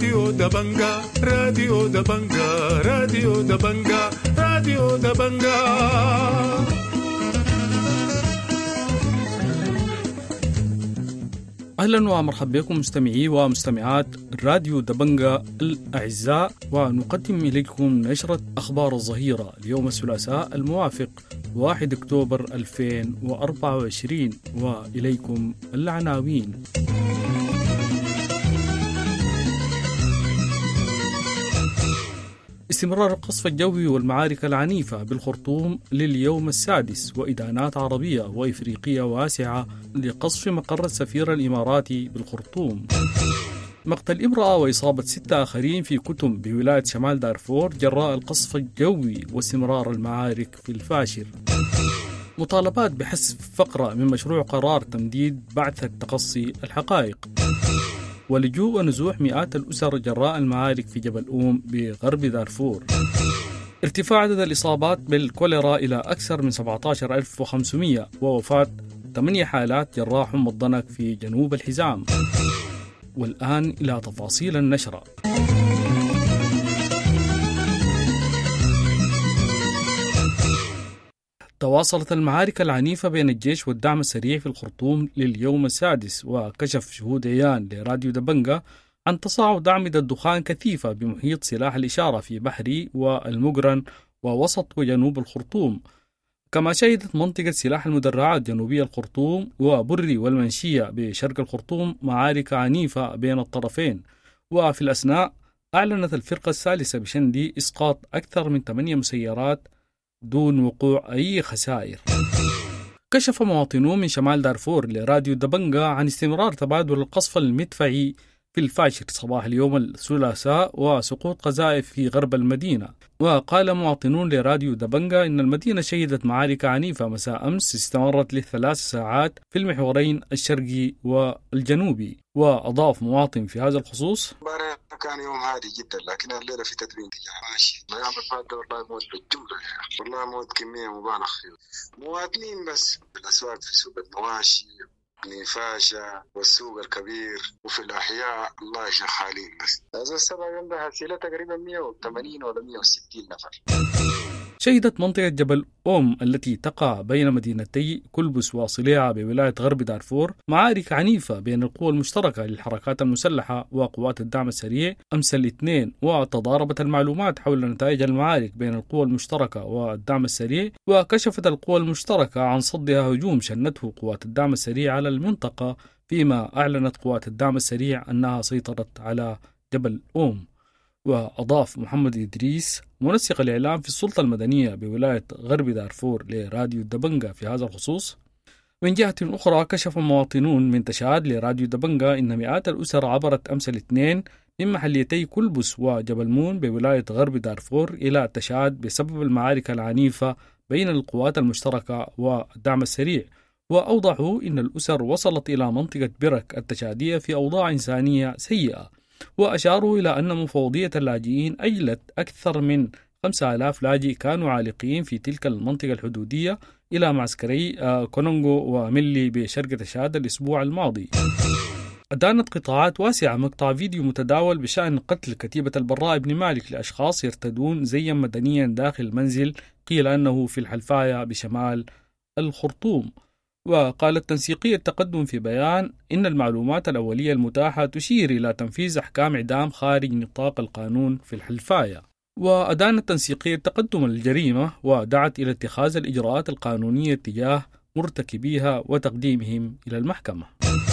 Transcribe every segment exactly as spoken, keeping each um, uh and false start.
راديو دبنجا راديو دبنجا راديو دبنجا راديو دبنجا. أهلا ومرحبا بكم مستمعي ومستمعات راديو دبنجا الأعزاء، ونقدم إليكم نشرة أخبار الظهيرة اليوم الثلاثاء الموافق واحد أكتوبر ألفين وأربعة وعشرين، وإليكم العناوين. استمرار القصف الجوي والمعارك العنيفة بالخرطوم لليوم السادس، وإدانات عربية وإفريقية واسعة لقصف مقر السفير الإماراتي بالخرطوم. مقتل امرأة وإصابة ستة آخرين في كتم بولاية شمال دارفور جراء القصف الجوي واستمرار المعارك في الفاشر. مطالبات بحذف فقرة من مشروع قرار تمديد بعثة تقصي الحقائق. ولجوء ونزوح مئات الأسر جراء المعارك في جبل أوم بغرب دارفور. ارتفاع عدد الإصابات بالكوليرا إلى أكثر من سبعة عشر ألف وخمسمئة، ووفاة ثمانية حالات جراء حمى الضنك في جنوب الحزام. والآن إلى تفاصيل النشرة. تواصلت المعارك العنيفة بين الجيش والدعم السريع في الخرطوم لليوم السادس، وكشف شهود عيان لراديو دبنجا عن تصاعد أعمدة دخان كثيفة بمحيط سلاح الإشارة في بحري والمقرن ووسط وجنوب الخرطوم. كما شهدت منطقة سلاح المدرعات جنوبي الخرطوم وبري والمنشية بشرق الخرطوم معارك عنيفة بين الطرفين. وفي الأثناء أعلنت الفرقة الثالثة بشندي إسقاط أكثر من ثمانية مسيرات دون وقوع أي خسائر. كشف مواطنون من شمال دارفور لراديو دبنجا عن استمرار تبادل القصف المدفعي في الفاشر صباح اليوم الثلاثاء وسقوط قذائف في غرب المدينة. وقال مواطنون لراديو دبنجا إن المدينة شهدت معارك عنيفة مساء أمس استمرت لثلاث ساعات في المحورين الشرقي والجنوبي. وأضاف مواطن في هذا الخصوص: كان يوم هادي جدا، لكن الليلة في تدريب ماشي. ما يعمل فات والله موت بالجملة، والله موت كمية مبالغ فيه. مواطنين بس بالأسواق، في سوق المواشي نفاشة والسوق الكبير وفي الأحياء الله شغالين بس. هذا السبب عندها هسيلة تقريبا مئة وثمانين ولا مئة وستين نفر. شهدت منطقة جبل أوم التي تقع بين مدينتي كلبس وصليعة بولاية غرب دارفور معارك عنيفة بين القوى المشتركة للحركات المسلحة وقوات الدعم السريع أمس الاثنين. وتضاربت المعلومات حول نتائج المعارك بين القوى المشتركة والدعم السريع، وكشفت القوى المشتركة عن صدها هجوم شنته قوات الدعم السريع على المنطقة، فيما أعلنت قوات الدعم السريع أنها سيطرت على جبل أوم. وأضاف محمد إدريس منسق الإعلام في السلطة المدنية بولاية غرب دارفور لراديو دبنجا في هذا الخصوص: من جهة أخرى كشف مواطنون من تشاد لراديو دبنجا إن مئات الأسر عبرت أمس الاثنين من محليتي كلبس وجبل مون بولاية غرب دارفور إلى تشاد بسبب المعارك العنيفة بين القوات المشتركة والدعم السريع. وأوضحوا إن الأسر وصلت إلى منطقة برك التشادية في أوضاع إنسانية سيئة. وأشاروا إلى أن مفوضية اللاجئين أجلت أكثر من خمسة آلاف لاجئ كانوا عالقين في تلك المنطقة الحدودية إلى معسكري كونونغو وملي بشرق تشاد الأسبوع الماضي. أدانت قطاعات واسعة مقطع فيديو متداول بشأن قتل كتيبة البراء بن مالك لأشخاص يرتدون زيا مدنيا داخل منزل قيل أنه في الحلفاية بشمال الخرطوم. وقالت تنسيقية التقدم في بيان إن المعلومات الأولية المتاحة تشير إلى تنفيذ أحكام إعدام خارج نطاق القانون في الحلفاية. وأدانت تنسيقية التقدم الجريمة ودعت إلى اتخاذ الإجراءات القانونية تجاه مرتكبيها وتقديمهم إلى المحكمة.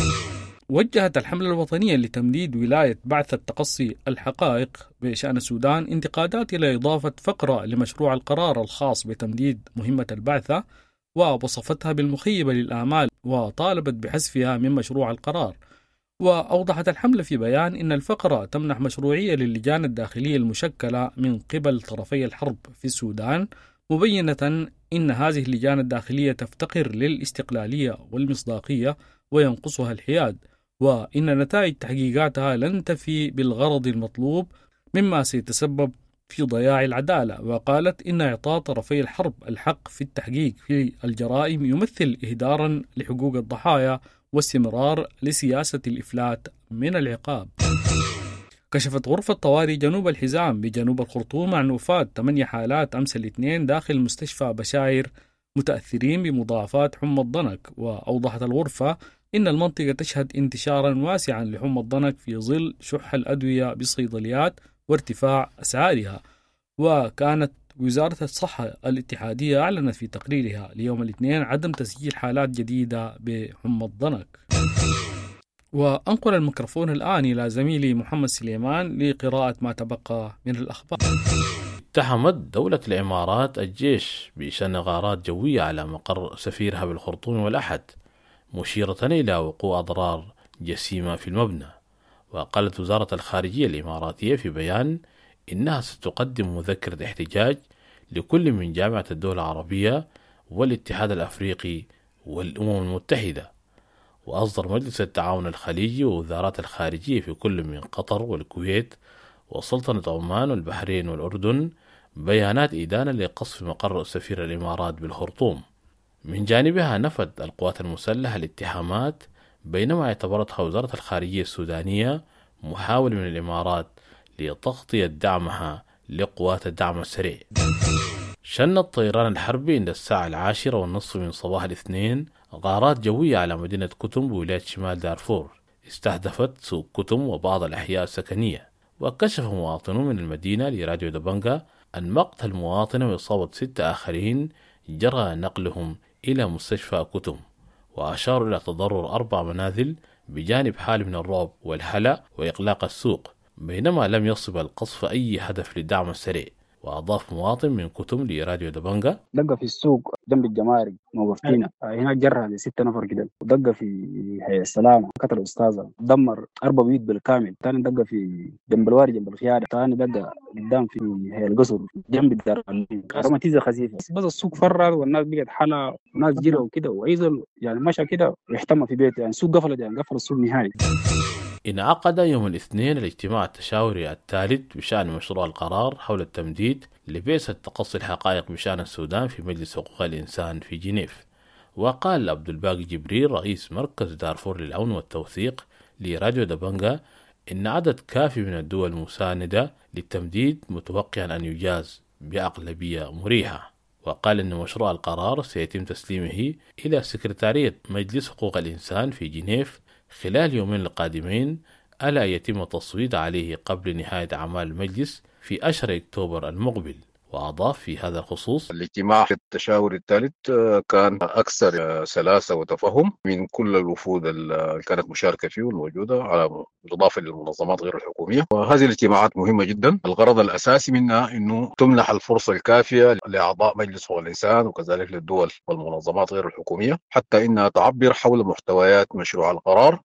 وجهت الحملة الوطنية لتمديد ولاية بعثة تقصي الحقائق بشأن السودان انتقادات إلى إضافة فقرة لمشروع القرار الخاص بتمديد مهمة البعثة، ووصفتها بالمخيبة للآمال وطالبت بحذفها من مشروع القرار. وأوضحت الحملة في بيان إن الفقرة تمنح مشروعية للجان الداخلية المشكلة من قبل طرفي الحرب في السودان، مبينة إن هذه اللجان الداخلية تفتقر للاستقلالية والمصداقية وينقصها الحياد، وإن نتائج تحقيقاتها لن تفي بالغرض المطلوب مما سيتسبب في ضياع العدالة. وقالت إن إعطاء طرفي الحرب الحق في التحقيق في الجرائم يمثل إهدارا لحقوق الضحايا واستمرار لسياسة الإفلات من العقاب. كشفت غرفة طوارئ جنوب الحزام بجنوب الخرطوم عن وفاة ثمانية حالات أمس الاثنين داخل مستشفى بشاير متأثرين بمضاعفات حمى الضنك. وأوضحت الغرفة إن المنطقة تشهد انتشارا واسعا لحمى الضنك في ظل شح الأدوية بالصيدليات وارتفاع أسعارها. وكانت وزارة الصحة الاتحادية أعلنت في تقريرها ليوم الاثنين عدم تسجيل حالات جديدة بحمى الضنك. وأنقل الميكروفون الآن إلى زميلي محمد سليمان لقراءة ما تبقى من الأخبار. اتهمت دولة الإمارات الجيش بشن غارات جوية على مقر سفيرها بالخرطوم والأحد، مشيرة إلى وقوع أضرار جسيمة في المبنى. وقالت وزارة الخارجية الإماراتية في بيان إنها ستقدم مذكرة احتجاج لكل من جامعة الدول العربية والاتحاد الأفريقي والأمم المتحدة. وأصدر مجلس التعاون الخليجي ووزارات الخارجية في كل من قطر والكويت وسلطنة عمان والبحرين والأردن بيانات إدانة لقصف مقر سفير الإمارات بالخرطوم. من جانبها نفت القوات المسلحة الاتهامات، بينما اعتبرتها وزارة الخارجية السودانية محاولة من الإمارات لتغطية دعمها لقوات الدعم السريع. شن الطيران الحربي عند الساعة العاشرة والنصف من صباح الاثنين غارات جوية على مدينة كتم بولاية شمال دارفور، استهدفت سوق كتم وبعض الأحياء السكنية. وكشف مواطنون من المدينة لراديو دبنجا أن مقتل مواطنة وإصابة ستة آخرين جرى نقلهم إلى مستشفى كتم. وأشاروا إلى تضرر أربع منازل بجانب حال من الرعب والهلع وإغلاق السوق، بينما لم يصب القصف أي هدف للدعم السريع. وأضاف مواطن من كتم لراديو دبنجا: دقة في السوق جنب الجمارك موقفين هناك، جرى لستة نفر كده. ودقة في هي السلامة قتل أستاذة، دمر أربع بيوت بالكامل. ثاني دقة في جنب الواري جنب الخيارة. ثاني دقة قدام في هي القصر جنب الدار روماتيزة خفيفة. بس السوق فرغ والناس بقت حالة، وناس جروا وكده، وأيضا يعني مشى كده ويحتمى في بيته. يعني السوق قفلت، يعني قفل السوق نهائي. انعقد يوم الاثنين الاجتماع التشاوري الثالث بشأن مشروع القرار حول التمديد لبعثة تقصي الحقائق بشأن السودان في مجلس حقوق الإنسان في جنيف. وقال عبد الباقي جبريل رئيس مركز دارفور للعون والتوثيق لراديو دبنجا إن عدد كافي من الدول المساندة للتمديد متوقعا أن يجاز بأغلبية مريحة. وقال إن مشروع القرار سيتم تسليمه إلى سكرتارية مجلس حقوق الإنسان في جنيف خلال يومين القادمين، ألا يتم التصويت عليه قبل نهاية أعمال المجلس في أشهر أكتوبر المقبل. وأضاف في هذا الخصوص: الاجتماع التشاوري الثالث كان أكثر سلاسة وتفهم من كل الوفود اللي كانت مشاركة فيه والموجودة، على بالإضافة للمنظمات غير الحكومية. وهذه الاجتماعات مهمة جدا، الغرض الأساسي منها أنه تمنح الفرصة الكافية لأعضاء مجلس حقوق الإنسان وكذلك للدول والمنظمات غير الحكومية حتى إنها تعبر حول محتويات مشروع القرار.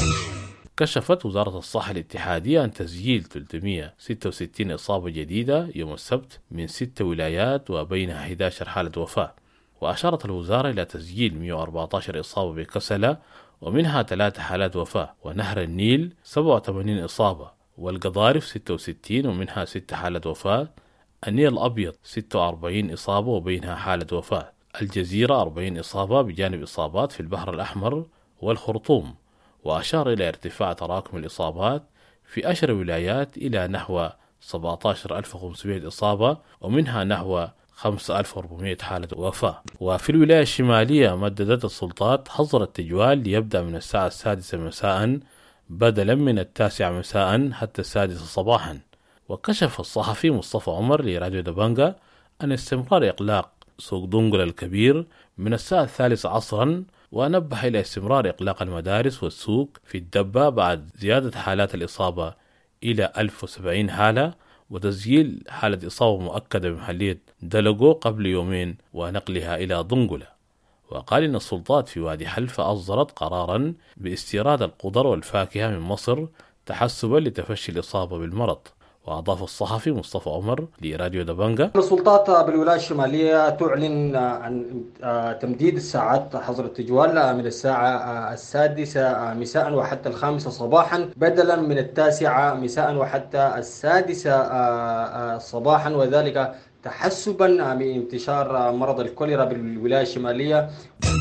كشفت وزارة الصحة الاتحادية عن تسجيل ثلاثمئة وستة وستين إصابة جديدة يوم السبت من ست ولايات وبينها أحد عشر حالة وفاة. وأشارت الوزارة إلى تسجيل مئة وأربعة عشر إصابة بكسلة ومنها ثلاث حالات وفاة، ونهر النيل سبعة وثمانين إصابة، والقضارف ستة وستين ومنها ست حالات وفاة، النيل الأبيض ستة وأربعين إصابة وبينها حالة وفاة، الجزيرة أربعين إصابة بجانب إصابات في البحر الأحمر والخرطوم. وأشار إلى ارتفاع تراكم الإصابات في أشهر ولايات إلى نحو سبعة عشر ألف وخمسمئة إصابة ومنها نحو خمسة آلاف وأربعمئة حالة وفاة. وفي الولاية الشمالية مددت السلطات حظر التجوال ليبدأ من الساعة السادسة مساء بدلا من التاسعة مساء حتى السادسة صباحا. وكشف الصحفي مصطفى عمر لراديو دبنجا أن استمرار إغلاق سوق دنقل الكبير من الساعة الثالثة عصرا، ونبه إلى استمرار إغلاق المدارس والسوق في الدبة بعد زيادة حالات الإصابة إلى ألف وسبعين حالة، وتسجيل حالة إصابة مؤكدة بمحلية دلقو قبل يومين ونقلها إلى دنقلة. وقال إن السلطات في وادي حلفة أصدرت قرارا باستيراد الخضر والفاكهة من مصر تحسبا لتفشي الإصابة بالمرض. وأضاف الصحفي مصطفى عمر لراديو دبنجا: السلطات بالولاية الشمالية تعلن عن تمديد الساعات حظر التجوال من الساعة السادسة مساء وحتى الخامسة صباحا بدلا من التاسعة مساء وحتى السادسة صباحا، وذلك تحسبا من انتشار مرض الكوليرا بالولاية الشمالية.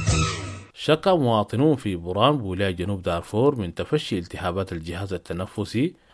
شكى مواطنون في بوران بولاية جنوب دارفور من تفشي التهابات الجهاز التنفسي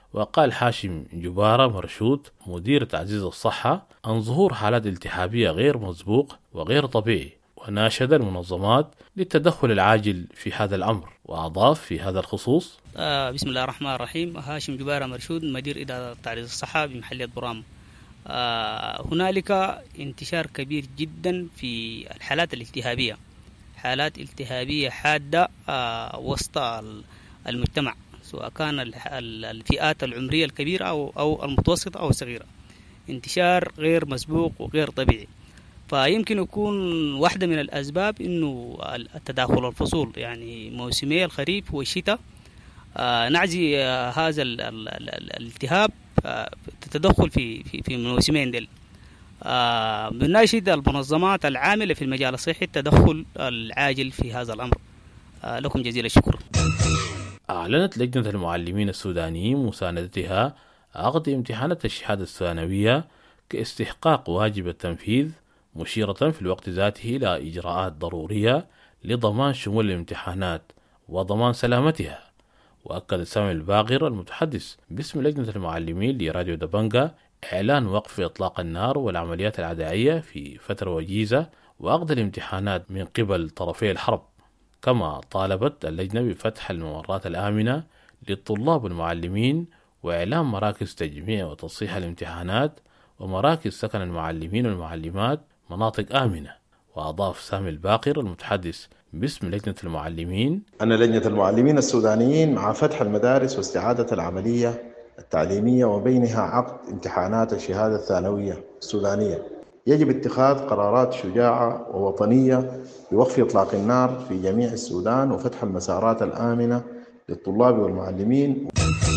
وقال حاشم جبارة مرشود مدير تعزيز الصحة عن ظهور حالات التهابية غير مسبوق وغير طبيعي، وناشد المنظمات للتدخل العاجل في هذا الأمر. وأضاف في هذا الخصوص: آه بسم الله الرحمن الرحيم. هاشم جبارة مرشود مدير إدارة تعزيز الصحة بمحلية برام. آه هنالك انتشار كبير جدا في الحالات الالتهابية، حالات التهابية حادة آه وسط المجتمع، سواء كان الفئات العمرية الكبيرة أو أو المتوسطة أو الصغيرة. انتشار غير مسبوق وغير طبيعي، فيمكن يكون واحدة من الأسباب إنه التداخل الفصول، يعني موسمي الخريف والشتاء آه نعزي آه هذا ال ال ال الالتهاب آه تتدخل في في في موسمين دل. آه بناشد المنظمات العاملة في المجال الصحي التدخل العاجل في هذا الأمر. آه لكم جزيل الشكر. أعلنت لجنة المعلمين السودانيين مساندتها عقد امتحانات الشهادة الثانوية كاستحقاق واجب التنفيذ، مشيرة في الوقت ذاته إلى إجراءات ضرورية لضمان شمول الامتحانات وضمان سلامتها. وأكد سامي الباغر المتحدث باسم لجنة المعلمين لراديو دبنجا إعلان وقف إطلاق النار والعمليات العدائية في فترة وجيزة وعقد الامتحانات من قبل طرفي الحرب. كما طالبت اللجنة بفتح الممرات الآمنة للطلاب والمعلمين وإعلان مراكز تجميع وتصحيح الامتحانات ومراكز سكن المعلمين والمعلمات مناطق آمنة. وأضاف سامي الباقر المتحدث باسم لجنة المعلمين أن لجنة المعلمين السودانيين مع فتح المدارس واستعادة العملية التعليمية وبينها عقد امتحانات الشهادة الثانوية السودانية يجب اتخاذ قرارات شجاعة ووطنية بوقف إطلاق النار في جميع السودان وفتح المسارات الآمنة للطلاب والمعلمين.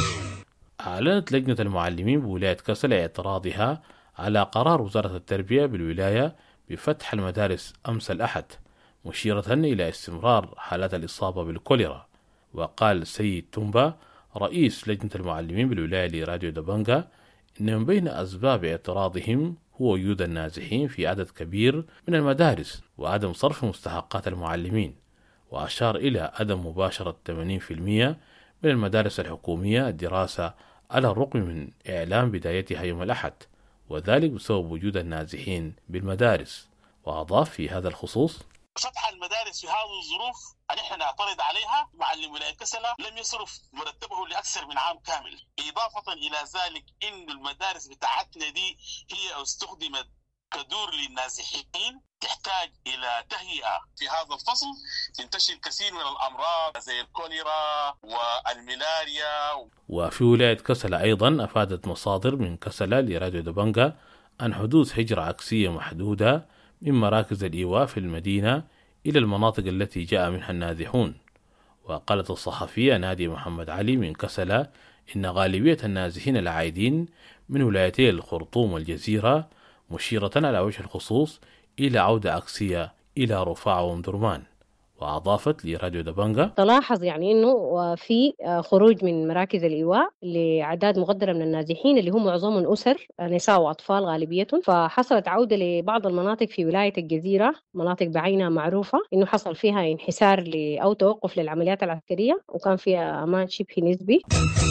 أعلنت لجنة المعلمين بولاية كسل اعتراضها على قرار وزارة التربية بالولاية بفتح المدارس أمس الأحد، مشيرة إلى استمرار حالات الإصابة بالكوليرا. وقال السيد تومبا رئيس لجنة المعلمين بالولاية لراديو دبنجا إن من بين أسباب اعتراضهم هو وجود النازحين في عدد كبير من المدارس وعدم صرف مستحقات المعلمين. وأشار إلى عدم مباشرة ثمانين بالمئة من المدارس الحكومية الدراسة على الرغم من إعلان بدايتها يوم الأحد، وذلك بسبب وجود النازحين بالمدارس. وأضاف في هذا الخصوص: فتح المدارس في هذه الظروف نحن نعترض عليها. معلم ولاية كسلة لم يصرف مرتبه لأكثر من عام كامل. إضافة إلى ذلك إن المدارس بتاعتنا دي هي استخدمت كدور للنازحين، تحتاج إلى تهيئة. في هذا الفصل تنتشر كثير من الأمراض زي الكوليرا والملاريا. وفي ولاية كسلة أيضا أفادت مصادر من كسلة لراديو دبنجا عن حدوث هجرة عكسية محدودة من مراكز الإيواء في المدينة إلى المناطق التي جاء منها النازحون. وقالت الصحفية نادية محمد علي من كسلة إن غالبية النازحين العائدين من ولايتي الخرطوم والجزيرة، مشيرة على وجه الخصوص إلى عودة عكسية إلى رفاع ومدرمان. وأضافت لراديو دبنجا: تلاحظ يعني إنه في خروج من مراكز الإيواء لأعداد مقدرة من النازحين اللي هم معظمهم أسر نساء وأطفال غالبيتهم، فحصلت عودة لبعض المناطق في ولاية الجزيرة، مناطق بعينها معروفة إنه حصل فيها انحسار أو توقف للعمليات العسكرية وكان فيها أمان شبه نسبي.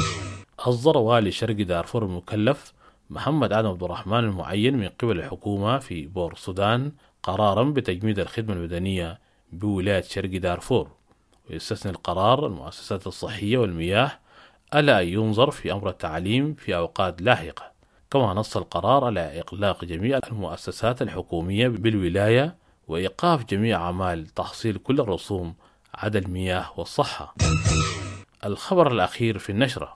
أصدر والي شرق دارفور المكلف محمد عادل عبد الرحمن المعين من قبل الحكومة في بور السودان قرارا بتجميد الخدمة المدنية بولاية شرق دارفور. ويستثني القرار المؤسسات الصحية والمياه ألا ينظر في أمر التعليم في أوقات لاحقة. كما نص القرار على إغلاق جميع المؤسسات الحكومية بالولاية وإيقاف جميع أعمال تحصيل كل الرسوم عدا المياه والصحة. الخبر الأخير في النشرة: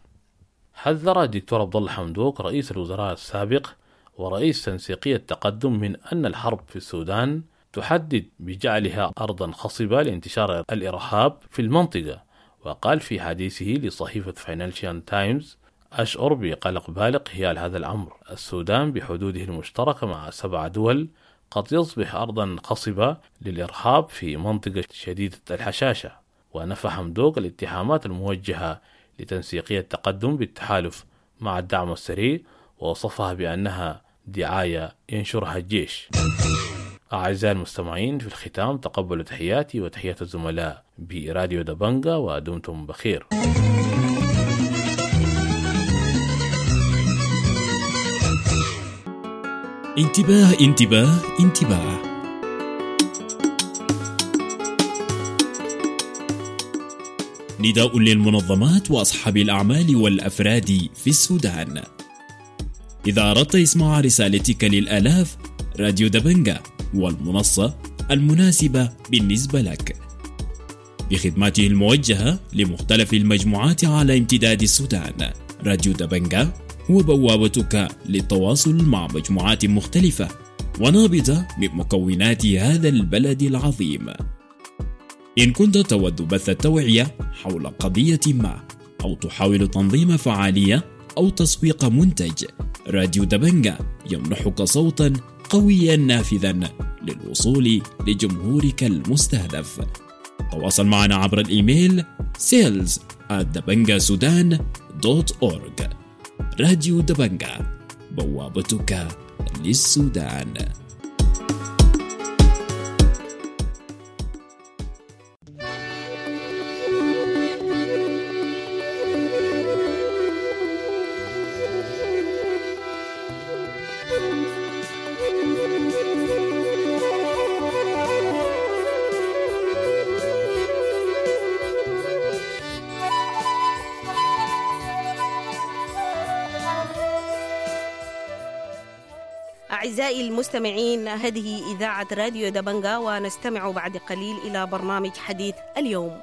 حذر الدكتور عبد الله حمدوك رئيس الوزراء السابق ورئيس تنسيقية التقدم من أن الحرب في السودان تحدد بجعلها أرضا خصبة لانتشار الإرهاب في المنطقة. وقال في حديثه لصحيفة فاينانشال تايمز: أشعر بقلق بالغ حيال هذا الأمر. السودان بحدوده المشتركة مع سبع دول قد يصبح أرضا خصبة للإرهاب في منطقة شديدة الحشاشة. ونفى حمدوك الاتهامات الموجهة لتنسيقية التقدم بالتحالف مع الدعم السريع ووصفها بأنها دعاية ينشرها الجيش. أعزائي المستمعين، في الختام تقبلوا تحياتي وتحيات الزملاء براديو دبنجا ودمتم بخير. انتباه انتباه انتباه. نداء للمنظمات وأصحاب الأعمال والأفراد في السودان. إذا أردت إسماع رسالتك للآلاف، راديو دبنجا والمنصة المناسبة بالنسبة لك، بخدماته الموجهة لمختلف المجموعات على امتداد السودان. راديو دبنجا هو بوابتك للتواصل مع مجموعات مختلفة ونابضة من مكونات هذا البلد العظيم. إن كنت تود بث التوعية حول قضية ما، أو تحاول تنظيم فعالية أو تسويق منتج، راديو دبنجا يمنحك صوتا قويا نافذا للوصول لجمهورك المستهدف. تواصل معنا عبر الإيميل sales at dabangasudan دوت أورج. راديو دبنجا، بوابتك للسودان. أعزائي المستمعين، هذه إذاعة راديو دبنجا، ونستمع بعد قليل إلى برنامج حديث اليوم.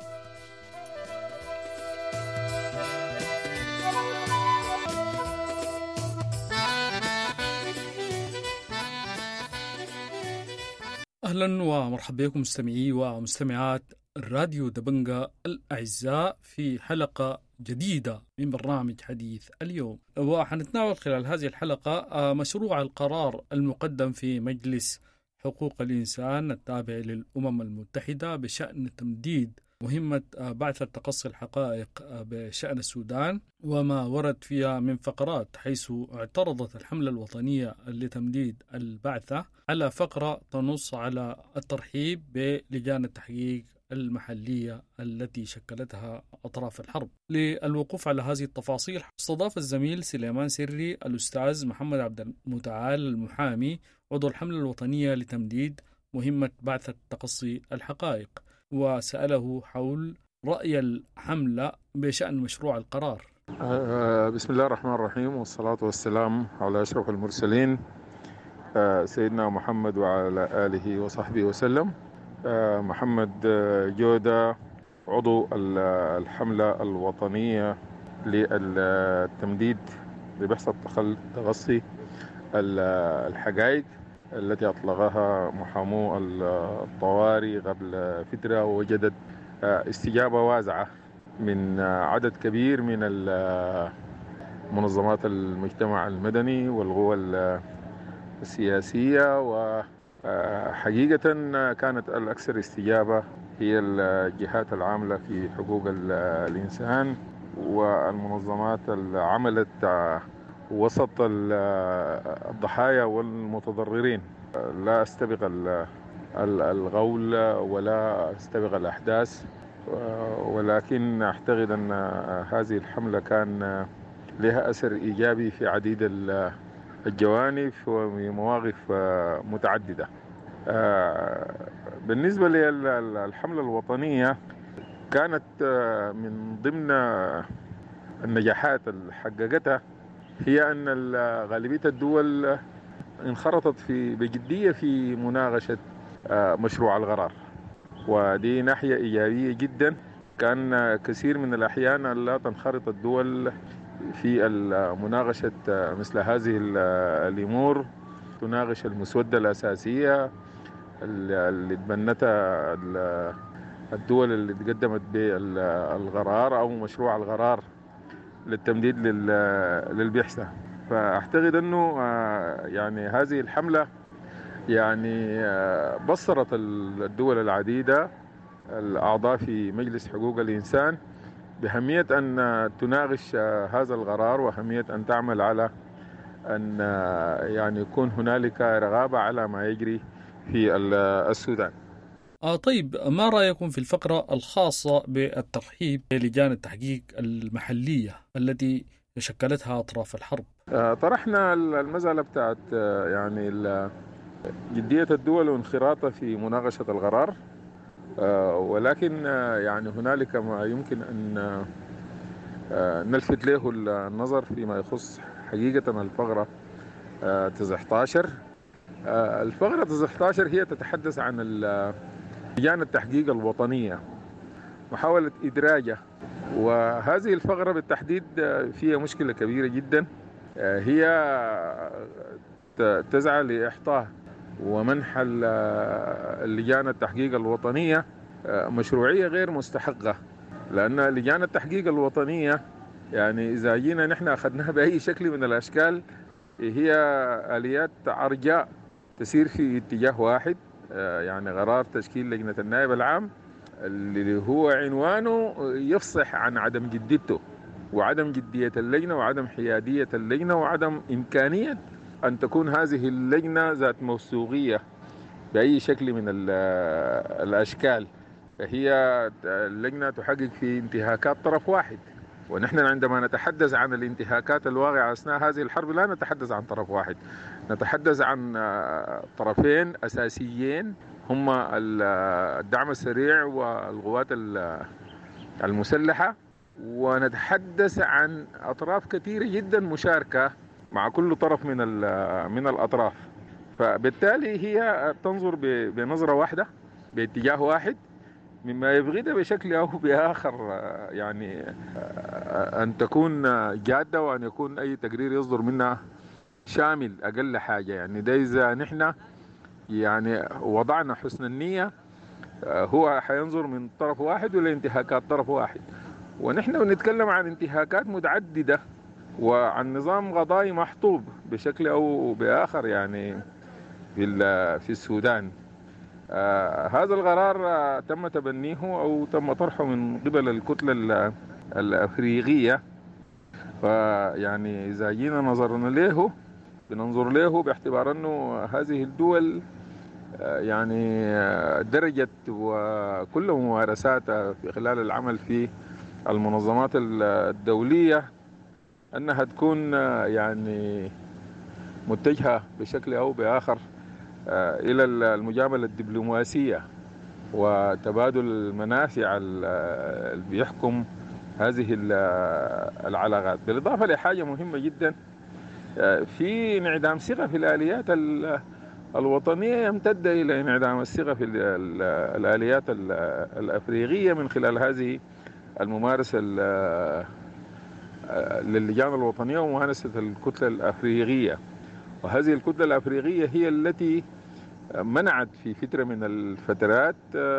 أهلا ومرحبا بكم مستمعي ومستمعات راديو دبنجا الأعزاء في حلقة جديدة من برنامج حديث اليوم. وحنتناول خلال هذه الحلقة مشروع القرار المقدم في مجلس حقوق الإنسان التابع للأمم المتحدة بشأن تمديد مهمة بعثة تقصي الحقائق بشأن السودان، وما ورد فيها من فقرات، حيث اعترضت الحملة الوطنية لتمديد البعثة على فقرة تنص على الترحيب بلجان التحقيق المحلية التي شكلتها أطراف الحرب. للوقوف على هذه التفاصيل استضاف الزميل سليمان سري الأستاذ محمد عبد المتعال المحامي عضو الحملة الوطنية لتمديد مهمة بعثة تقصي الحقائق، وسأله حول رأي الحملة بشأن مشروع القرار. بسم الله الرحمن الرحيم، والصلاة والسلام على أشرف المرسلين سيدنا محمد وعلى آله وصحبه وسلم. محمد جودة، عضو الحملة الوطنية للتمديد ببحث تقصي الحقائق التي أطلقها محامو الطواري قبل فترة، ووجدت استجابة واسعة من عدد كبير من منظمات المجتمع المدني والقوى السياسية. وحقيقة كانت الأكثر استجابة هي الجهات العاملة في حقوق الإنسان والمنظمات اللي عملت وسط الضحايا والمتضررين. لا استبق الغول ولا استبق الأحداث، ولكن أعتقد أن هذه الحملة كان لها أثر إيجابي في عديد الجوانب ومواقف متعددة. بالنسبة للحملة الوطنية، كانت من ضمن النجاحات اللي حققتها هي أن غالبية الدول انخرطت في بجدية في مناقشة مشروع القرار، ودي ناحية إيجابية جدا. كان كثير من الأحيان لا تنخرط الدول في مناقشة مثل هذه الأمور، تناقش المسودة الأساسية اللي تبنتها الدول اللي تقدمت بالقرار أو مشروع القرار للتمديد للبعثة. فأعتقد أنه يعني هذه الحملة يعني بصرت الدول العديدة الأعضاء في مجلس حقوق الإنسان بأهمية أن تناقش هذا القرار، وأهمية أن تعمل على أن يعني يكون هنالك رغبة على ما يجري في السودان. آه طيب، ما رأيكم في الفقرة الخاصة بالترحيب بلجان التحقيق المحلية التي شكلتها أطراف الحرب؟ طرحنا المسألة بتاعت يعني جدية الدول وانخراطها في مناقشة القرار، ولكن يعني هنالك ما يمكن أن نلفت له النظر فيما يخص حقيقة الفقرة تسعة عشر. الفقرة تسعة عشر هي تتحدث عن لجان التحقيق الوطنية، محاولة إدراجه، وهذه الفقرة بالتحديد فيها مشكلة كبيرة جدا، هي تسعى لإحطاء ومنح اللجان التحقيق الوطنية مشروعية غير مستحقة، لأن لجان التحقيق الوطنية يعني إذا جينا نحن أخذناها بأي شكل من الأشكال هي آليات عرجاء تسير في اتجاه واحد، يعني قرار تشكيل لجنة النائب العام اللي هو عنوانه يفصح عن عدم جديته وعدم جدية اللجنة وعدم حيادية اللجنة وعدم إمكانية أن تكون هذه اللجنة ذات موثوقية بأي شكل من الأشكال. هي اللجنة تحقق في انتهاكات طرف واحد، ونحن عندما نتحدث عن الانتهاكات الواقعة أثناء هذه الحرب لا نتحدث عن طرف واحد، نتحدث عن طرفين أساسيين هما الدعم السريع والقوات المسلحة، ونتحدث عن أطراف كثيرة جدا مشاركة مع كل طرف من من الأطراف. فبالتالي هي تنظر بنظرة واحدة باتجاه واحد، مما يبغينا بشكل أو بآخر يعني أن تكون جادة وأن يكون أي تقرير يصدر منها شامل أقل حاجة. يعني ده إذا نحن يعني وضعنا حسن النية هو حينظر من طرف واحد ولا انتهاكات طرف واحد، ونحن بنتكلم عن انتهاكات متعددة وعن نظام قضائي محطوب بشكل أو بآخر يعني في في السودان. آه هذا القرار آه تم تبنيه أو تم طرحه من قبل الكتلة الأفريقية، فيعني إذا جينا نظرنا له بننظر له باعتبار أنه هذه الدول آه يعني آه درجت وكل ممارساتها في خلال العمل في المنظمات الدولية أنها تكون آه يعني متجهة بشكل أو بآخر إلى المجاملة الدبلوماسية وتبادل المنافع اللي بيحكم هذه العلاقات، بالإضافة لحاجة مهمة جدا في انعدام ثقة في الآليات الوطنية يمتد إلى انعدام الثقة في الآليات الأفريقية من خلال هذه الممارسة للجان الوطنية وممارسة الكتلة الأفريقية. وهذه الكتلة الأفريقية هي التي منعت في فترة من الفترات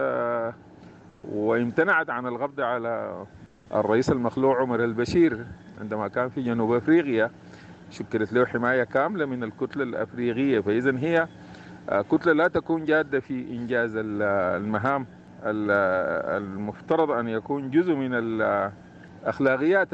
وامتنعت عن القبض على الرئيس المخلوع عمر البشير عندما كان في جنوب أفريقيا، شكلت له حماية كاملة من الكتلة الأفريقية. فإذن هي كتلة لا تكون جادة في إنجاز المهام المفترض أن يكون جزء من أخلاقيات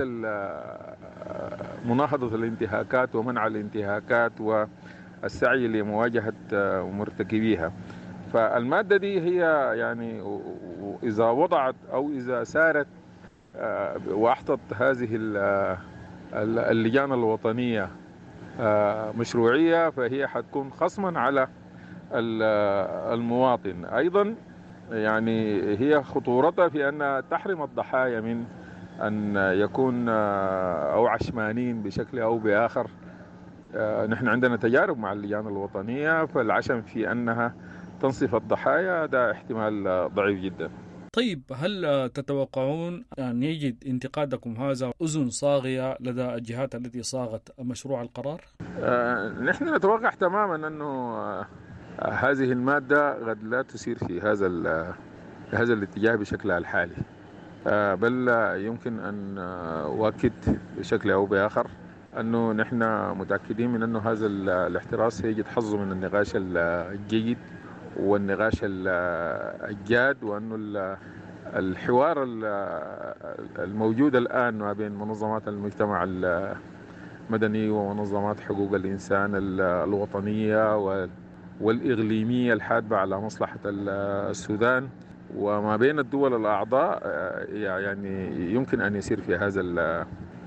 مناهضة الانتهاكات ومنع الانتهاكات والسعي لمواجهة مرتكبيها. فالمادة دي هي يعني إذا وضعت أو إذا سارت وأحطت هذه اللجان الوطنية مشروعية فهي حتكون خصما على المواطن. أيضا يعني هي خطورتها في أن تحرم الضحايا من أن يكون أو عشمانين بشكل أو بآخر. نحن عندنا تجارب مع اللجان الوطنية، فالعشم في أنها تنصف الضحايا ده احتمال ضعيف جدا. طيب، هل تتوقعون أن يجد انتقادكم هذا أذن صاغية لدى الجهات التي صاغت مشروع القرار؟ نحن نتوقع تماما أنه هذه المادة قد لا تسير في هذا هذا الاتجاه بشكلها الحالي، بل يمكن أن أؤكد بشكل أو بآخر أنه نحن متأكدين من أنه هذا الاحتراس سيجد حظه من النقاش الجيد والنقاش الجاد، وأنه الحوار الموجود الآن ما بين منظمات المجتمع المدني ومنظمات حقوق الإنسان الوطنية والإقليمية الحادة على مصلحة السودان وما بين الدول الأعضاء يعني يمكن أن يسير في هذا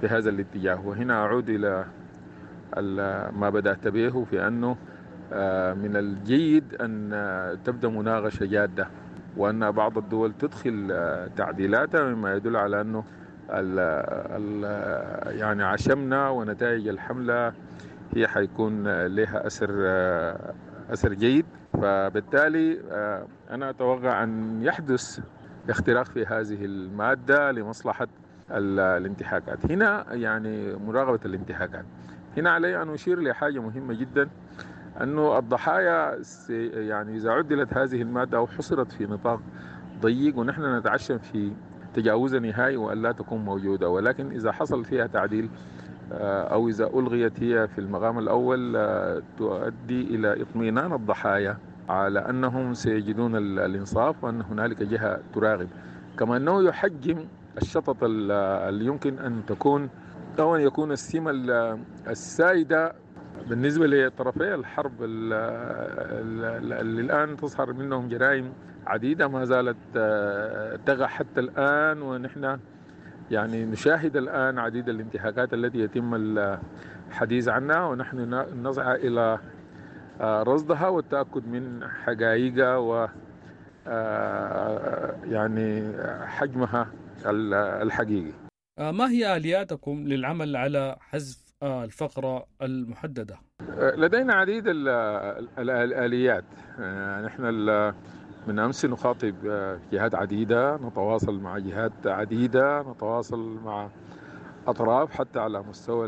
بهذا الاتجاه. وهنا أعود إلى ما بدأت به في أنه من الجيد أن تبدأ مناقشة جادة، وأن بعض الدول تدخل تعديلاتها، مما يدل على أنه ال ال يعني عشمنا ونتائج الحملة هي حيكون لها أثر أثر جيد. فبالتالي أنا أتوقع أن يحدث اختراق في هذه المادة لمصلحة الانتهاكات. هنا يعني مراقبة الانتهاكات، هنا علي أن أشير لحاجة مهمة جدا، أنه الضحايا يعني إذا عدلت هذه المادة أو حصرت في نطاق ضيق، ونحن نتعشم في تجاوز نهائي وأن لا تكون موجودة، ولكن إذا حصل فيها تعديل أو إذا ألغيت هي في المقام الأول تؤدي إلى اطمئنان الضحايا على أنهم سيجدون الإنصاف، وأن هنالك جهة تراقب. كما أنه يحجم الشطط اللي يمكن أن تكون أو أن يكون السمة السائدة بالنسبة لطرفي الحرب اللي الآن تظهر منهم جرائم عديدة ما زالت تقع حتى الآن، ونحن يعني نشاهد الآن عديد الانتهاكات التي يتم الحديث عنها، ونحن نسعى إلى رصدها والتأكد من حقائقها و يعني حجمها الحقيقي. ما هي آلياتكم للعمل على حذف الفقرة المحددة؟ لدينا عديد الآليات. نحن من أمس نخاطب جهات عديدة، نتواصل مع جهات عديدة، نتواصل مع أطراف حتى على مستوى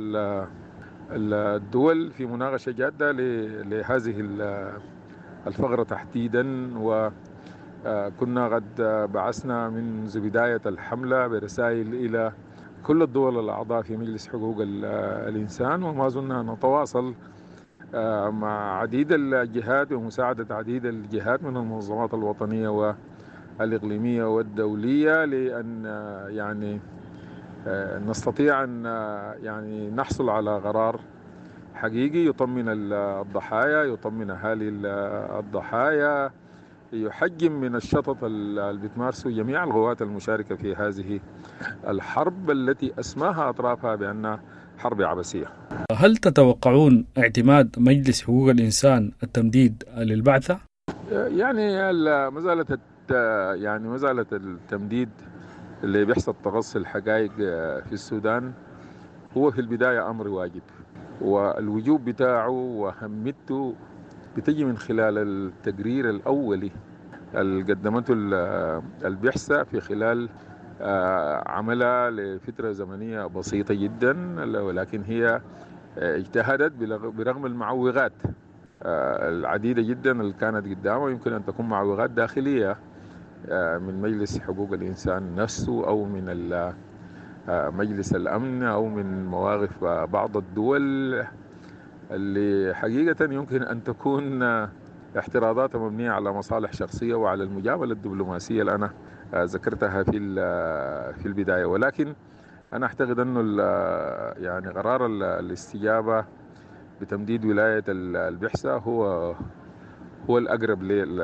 الدول في مناقشة جادة لهذه الفقرة تحديدا. وكنا قد بعثنا منذ بداية الحملة برسائل إلى كل الدول الأعضاء في مجلس حقوق الإنسان، وما زلنا نتواصل مع عديد الجهات ومساعدة عديد الجهات من المنظمات الوطنية والإقليمية والدولية، لأن يعني نستطيع أن يعني نحصل على قرار حقيقي يطمن الضحايا، يطمن أهالي الضحايا، يحجم من الشطط اللي بتمارسه جميع القوات المشاركة في هذه الحرب التي أسماها أطرافها بأنها حرب عبثية. هل تتوقعون اعتماد مجلس حقوق الإنسان التمديد للبعثة؟ يعني مسألة يعني مسألة التمديد اللي بيحصل تقصي الحقائق في السودان هو في البداية أمر واجب، والوجوب بتاعه وأهميته بتجي من خلال التقرير الأولي اللي قدمته البعثة في خلال عملها لفترة زمنية بسيطة جدا، ولكن هي اجتهدت برغم المعوقات العديدة جدا اللي كانت قدامها، يمكن أن تكون معوقات داخلية من مجلس حقوق الإنسان نفسه أو من مجلس الأمن أو من مواقف بعض الدول اللي حقيقة يمكن أن تكون احتراضات مبنية على مصالح شخصية وعلى المجاملة الدبلوماسية اللي أنا ذكرتها في في البداية. ولكن أنا أعتقد أنه يعني قرار الاستجابة بتمديد ولاية البعثة هو هو الأقرب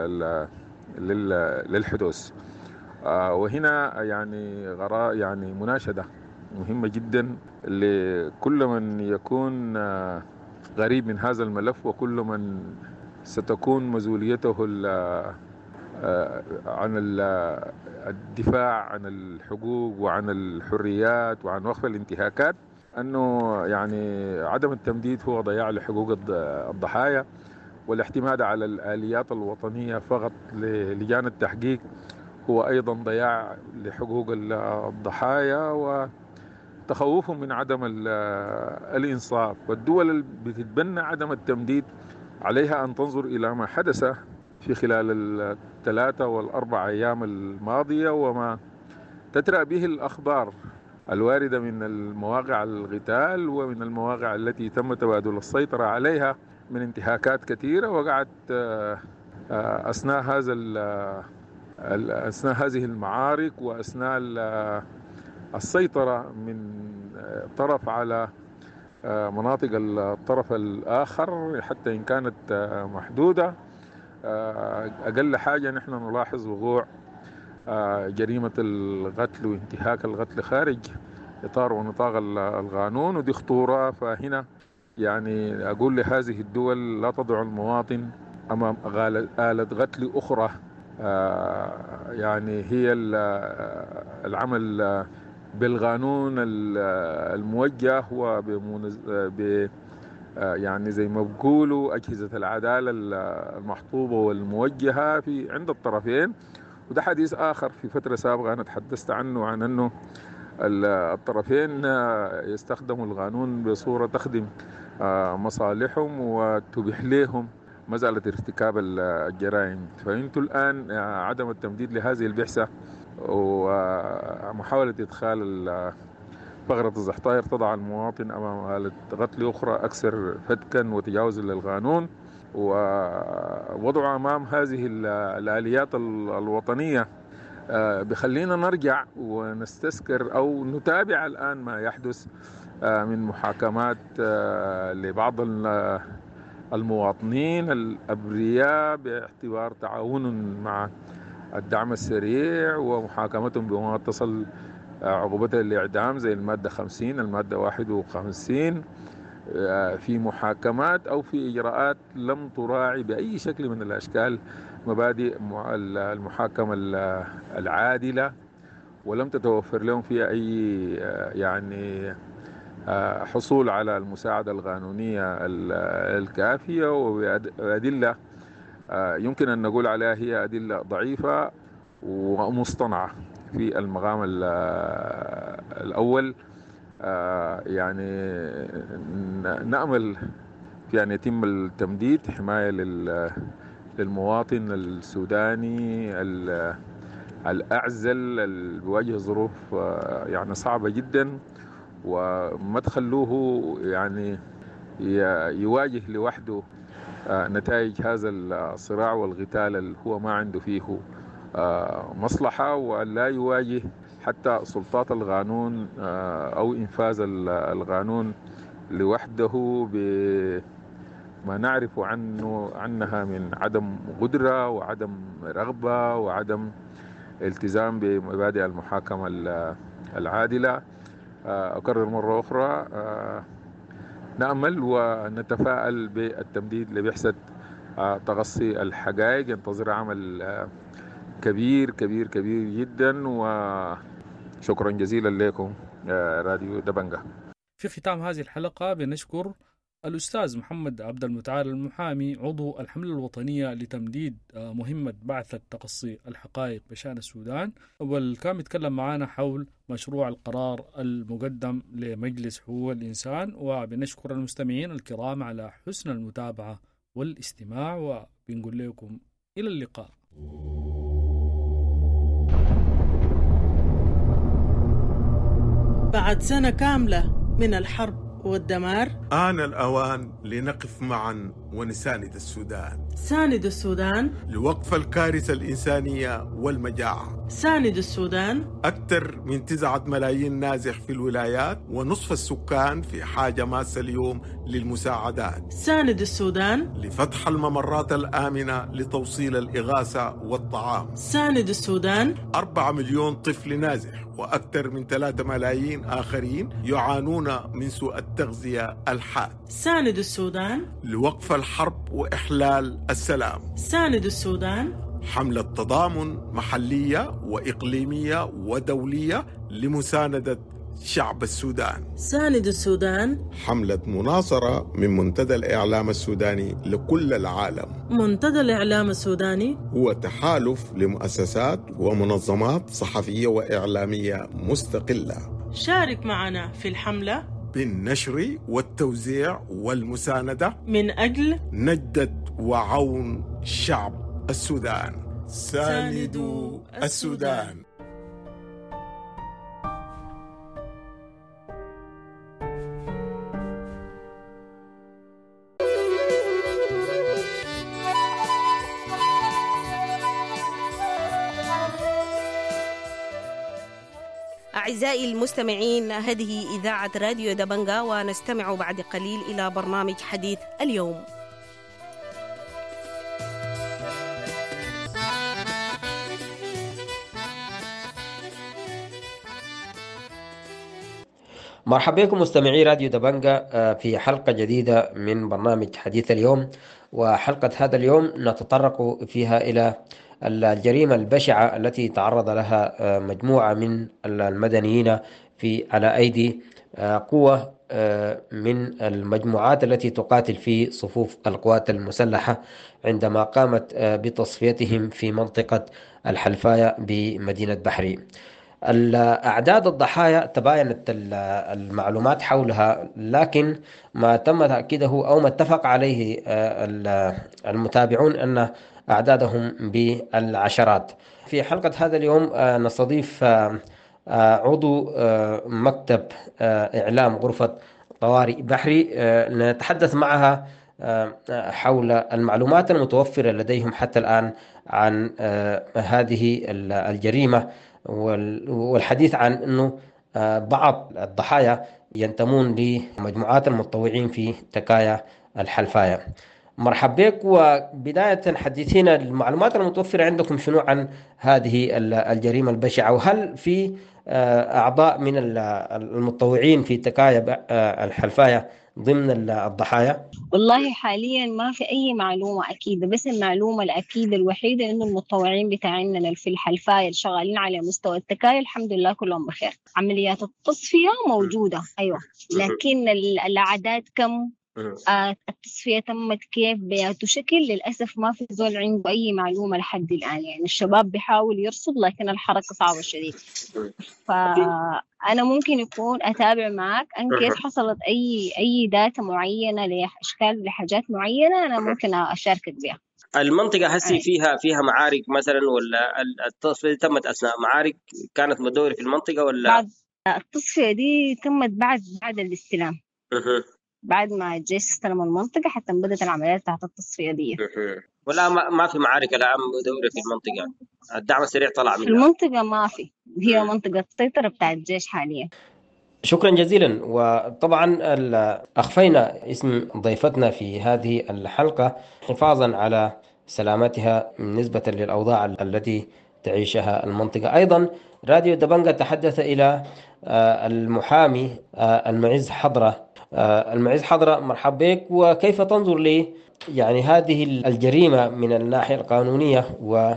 للحدوث. وهنا يعني قرار يعني مناشدة مهمة جدا لكل من يكون غريب من هذا الملف، وكل من ستكون مسؤوليته عن الدفاع عن الحقوق وعن الحريات وعن وقف الانتهاكات، أنه يعني عدم التمديد هو ضياع لحقوق الضحايا، والاعتماد على الآليات الوطنية فقط للجان التحقيق هو أيضا ضياع لحقوق الضحايا وتخوفهم من عدم الإنصاف. والدول اللي بتتبنى عدم التمديد عليها أن تنظر إلى ما حدث في خلال الثلاثة والأربع أيام الماضية وما تترى به الأخبار الواردة من المواقع القتال ومن المواقع التي تم تبادل السيطرة عليها من انتهاكات كثيرة وقعت أثناء هذا أثناء هذه المعارك وأثناء السيطرة من طرف على مناطق الطرف الآخر حتى إن كانت محدودة. أقل حاجة نحن نلاحظ وقوع جريمة القتل وانتهاك القتل خارج إطار ونطاق القانون، ودي خطورة. فهنا يعني أقول لهذه الدول لا تضع المواطن أمام آلة قتل أخرى، يعني هي العمل بالقانون الموجه وب يعني زي ما بقولوا أجهزة العدالة المحطوبة والموجهة في عند الطرفين. وده حديث آخر في فترة سابقة أنا تحدثت عنه، عن أنه الطرفين يستخدموا القانون بصورة تخدم مصالحهم وتبيح لهم مسألة ارتكاب الجرائم. فأنتوا الآن عدم التمديد لهذه البعثة ومحاولة إدخال بغرة الزحطائر تضع المواطن أمام آلة قتل أخرى أكثر فتكا وتجاوزا للقانون، ووضع أمام هذه الآليات الوطنية بخلينا نرجع ونستذكر أو نتابع الآن ما يحدث من محاكمات لبعض المواطنين الأبرياء باعتبار تعاون مع الدعم السريع، ومحاكمتهم بما تصل عقوبتها الإعدام زي المادة خمسين، المادة واحد وخمسين، في محاكمات أو في إجراءات لم تراعي بأي شكل من الأشكال مبادئ المحاكمة العادلة، ولم تتوفر لهم فيها أي يعني حصول على المساعدة القانونية الكافية، وأدلة يمكن أن نقول عليها هي أدلة ضعيفة ومصطنعة في المقام الأول. يعني نأمل في أن يتم التمديد حماية للمواطن السوداني الأعزل اللي بيواجه ظروف يعني صعبة جدا، وما تخلوه يعني يواجه لوحده نتائج هذا الصراع والقتال اللي هو ما عنده فيه مصلحة، ولا يواجه حتى سلطات القانون أو إنفاذ القانون لوحده بما نعرف عنه عنها من عدم قدرة وعدم رغبة وعدم التزام بمبادئ المحاكمة العادلة. أكرر مرة أخرى، نأمل ونتفائل بالتمديد لبعثة تقصي الحقائق. ينتظر عمل كبير كبير كبير جدا، وشكرا جزيلا لكم راديو دبنجة. في ختام هذه الحلقة بنشكر الأستاذ محمد عبد المتعال المحامي عضو الحملة الوطنية لتمديد مهمة بعثة تقصي الحقائق بشأن السودان، والكان يتكلم معنا حول مشروع القرار المقدم لمجلس حقوق الإنسان. وبنشكر المستمعين الكرام على حسن المتابعة والاستماع، وبنقول لكم إلى اللقاء. بعد سنة كاملة من الحرب والدمار آن الأوان لنقف معا ونساند السودان. ساند السودان لوقف الكارثة الإنسانية والمجاعة. ساند السودان أكثر من تسعة ملايين نازح في الولايات، ونصف السكان في حاجة ماسة اليوم للمساعدات. ساند السودان لفتح الممرات الآمنة لتوصيل الإغاثة والطعام. ساند السودان أربعة مليون طفل نازح، وأكثر من ثلاثة ملايين آخرين يعانون من سوء التغذية الحاد. ساند السودان لوقف الحرب وإحلال السلام. ساند السودان حملة تضامن محلية وإقليمية ودولية لمساندة شعب السودان. ساند السودان حملة مناصرة من منتدى الإعلام السوداني لكل العالم. منتدى الإعلام السوداني هو تحالف لمؤسسات ومنظمات صحفية وإعلامية مستقلة. شارك معنا في الحملة بالنشر والتوزيع والمساندة من أجل نجدة وعون شعب السودان. ساندوا السودان. أعزائي المستمعين، هذه إذاعة راديو دبنجة، ونستمع بعد قليل إلى برنامج حديث اليوم. مرحبا بكم مستمعي راديو دبنجة في حلقة جديدة من برنامج حديث اليوم. وحلقة هذا اليوم نتطرق فيها إلى الجريمة البشعة التي تعرض لها مجموعة من المدنيين في على أيدي قوة من المجموعات التي تقاتل في صفوف القوات المسلحة عندما قامت بتصفيتهم في منطقة الحلفاية بمدينة بحري. الأعداد الضحايا تباينت المعلومات حولها، لكن ما تم تأكيده أو ما اتفق عليه المتابعون أن أعدادهم بالعشرات. في حلقة هذا اليوم نستضيف عضو مكتب إعلام غرفة طوارئ بحري، نتحدث معها حول المعلومات المتوفرة لديهم حتى الآن عن هذه الجريمة، والحديث عن أنه بعض الضحايا ينتمون لمجموعات المتطوعين في تكايا الحلفاية. مرحبا بك، وبداية حدثينا المعلومات المتوفرة عندكم شنو عن هذه الجريمة البشعة، وهل في أعضاء من المتطوعين في تكايا الحلفاية ضمن الضحايا؟ والله حاليا ما في أي معلومة أكيدة، بس المعلومة الأكيدة الوحيدة إنه المتطوعين بتاعنا في الحلفاية الشغالين على مستوى التكايا الحمد لله كلهم بخير. عمليات التصفية موجودة أيوة، لكن الأعداد كم، آه التصفية تمت كيف، بياته شكل، للأسف ما في زول عنده أي معلومة لحد الآن. يعني الشباب بيحاول يرصد لكن الحركة صعبة شديد. فأنا ممكن يكون أتابع معك أن كيف حصلت أي أي داتا معينة لأشكال لحاجات معينة، أنا ممكن أشاركك بها. المنطقة هسي فيها فيها معارك مثلا، ولا التصفية تمت أثناء معارك كانت مدورة في المنطقة، ولا بعد التصفية دي تمت بعد بعد الاستلام؟ بعد ما الجيش استلم المنطقة حتى بدأت العمليات تحت التصفية دي. ولا ما في معارك الآن مدورة في المنطقة؟ الدعم السريع طلع منها؟ في المنطقة ما في، هي منطقة السيطرة بتاع الجيش حاليا. شكرا جزيلا. وطبعا أخفينا اسم ضيفتنا في هذه الحلقة حفاظا على سلامتها نسبة للأوضاع التي تعيشها المنطقة. أيضا راديو دبنجة تحدث إلى المحامي المعز حضرة. المعز حضرة، مرحبا بك، وكيف تنظر لي يعني هذه الجريمة من الناحية القانونية،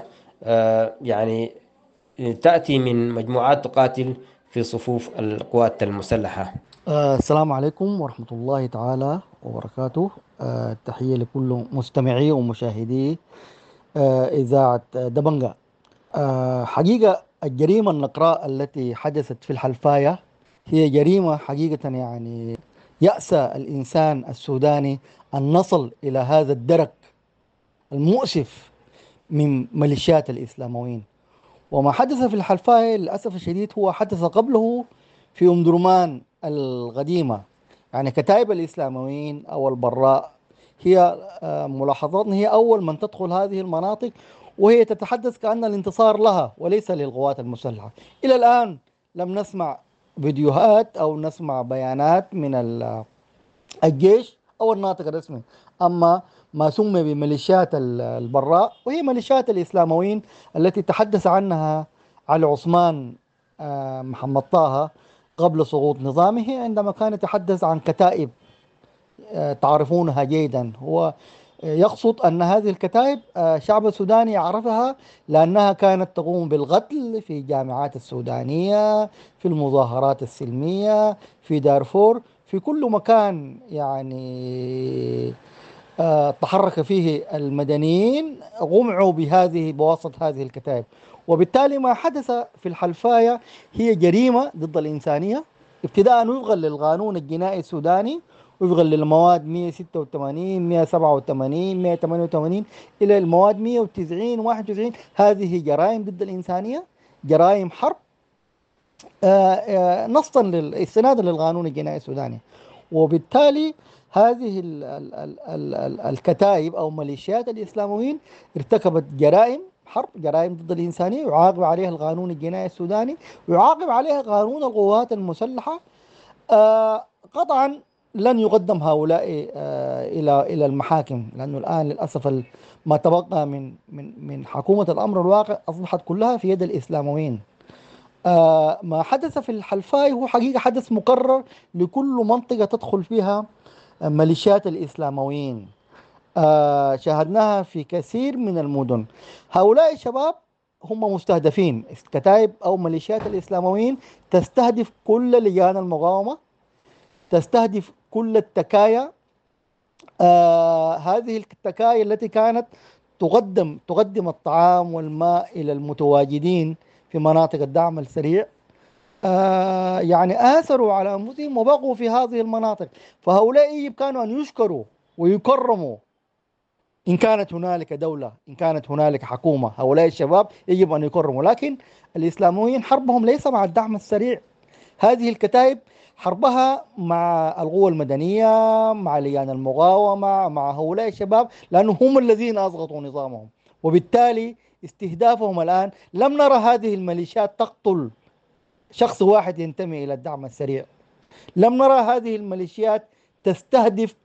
ويعني تأتي من مجموعات تقاتل في صفوف القوات المسلحة؟ السلام عليكم ورحمة الله تعالى وبركاته. تحية لكل مستمعي ومشاهدي إذاعة دبنجة. حقيقة الجريمة النقراء التي حدثت في الحلفاية هي جريمة حقيقة يعني يأسى الإنسان السوداني أن نصل إلى هذا الدرك المؤسف من ميليشيات الإسلامويين. وما حدث في الحلفاية للأسف الشديد هو حدث قبله في أم درمان القديمة. يعني كتائب الإسلامويين أو البراء هي ملاحظات هي أول من تدخل هذه المناطق، وهي تتحدث كأن الانتصار لها وليس للقوات المسلحة. إلى الآن لم نسمع فيديوهات أو نسمع بيانات من الجيش أو الناطق الرسمي. أما ما سمي بميليشيات البراء وهي ميليشيات الإسلامويين التي تحدث عنها علي عثمان محمد طه قبل سقوط نظامه عندما كان يتحدث عن كتائب تعرفونها جيدا. هو يقصد أن هذه الكتائب الشعب السوداني يعرفها لأنها كانت تقوم بالقتل في الجامعات السودانية، في المظاهرات السلمية، في دارفور، في كل مكان يعني تحرك فيه المدنيين قمعوا بهذه بواسطة هذه الكتائب. وبالتالي ما حدث في الحلفاية هي جريمة ضد الإنسانية، ابتداء وفقا للقانون الجنائي السوداني، وفقا للمواد مئة وستة وثمانين مئة وسبعة وثمانين مئة وثمانية وثمانين إلى المواد مئة وتسعين واحد وتسعين. هذه جرائم ضد الإنسانية، جرائم حرب نصا استنادا للقانون الجنائي السوداني. وبالتالي هذه ال ال ال ال ال الكتائب أو ميليشيات الإسلاميين ارتكبت جرائم حرب، جرائم ضد الإنسانية، يعاقب عليها القانون الجنائي السوداني ويعاقب عليها قانون القوات المسلحة. آه قطعا لن يقدم هؤلاء آه إلى إلى المحاكم، لأنه الآن للأسف ما تبقى من من من حكومة الأمر الواقع أصبحت كلها في يد الإسلاميين. آه ما حدث في الحلفاي هو حقيقة حدث مكرر لكل منطقة تدخل فيها ميليشيات الإسلامويين. آه شاهدناها في كثير من المدن. هؤلاء الشباب هم مستهدفين، كتائب أو ميليشيات الإسلامويين تستهدف كل لجان المقاومة، تستهدف كل التكايا. آه هذه التكايا التي كانت تقدم تقدم الطعام والماء إلى المتواجدين في مناطق الدعم السريع، آه يعني آثروا على أنفسهم وبقوا في هذه المناطق. فهؤلاء يجب كانوا أن يشكروا ويكرموا إن كانت هنالك دولة، إن كانت هنالك حكومة. هؤلاء الشباب يجب أن يكرموا، لكن الإسلاميين حربهم ليس مع الدعم السريع. هذه الكتائب حربها مع القوى المدنية، مع لجان المقاومة، مع هؤلاء الشباب، لأنهم هم الذين أسقطوا نظامهم. وبالتالي استهدافهم الآن، لم نرى هذه الميليشيات تقتل شخص واحد ينتمي إلى الدعم السريع، لم نرى هذه الميليشيات تستهدف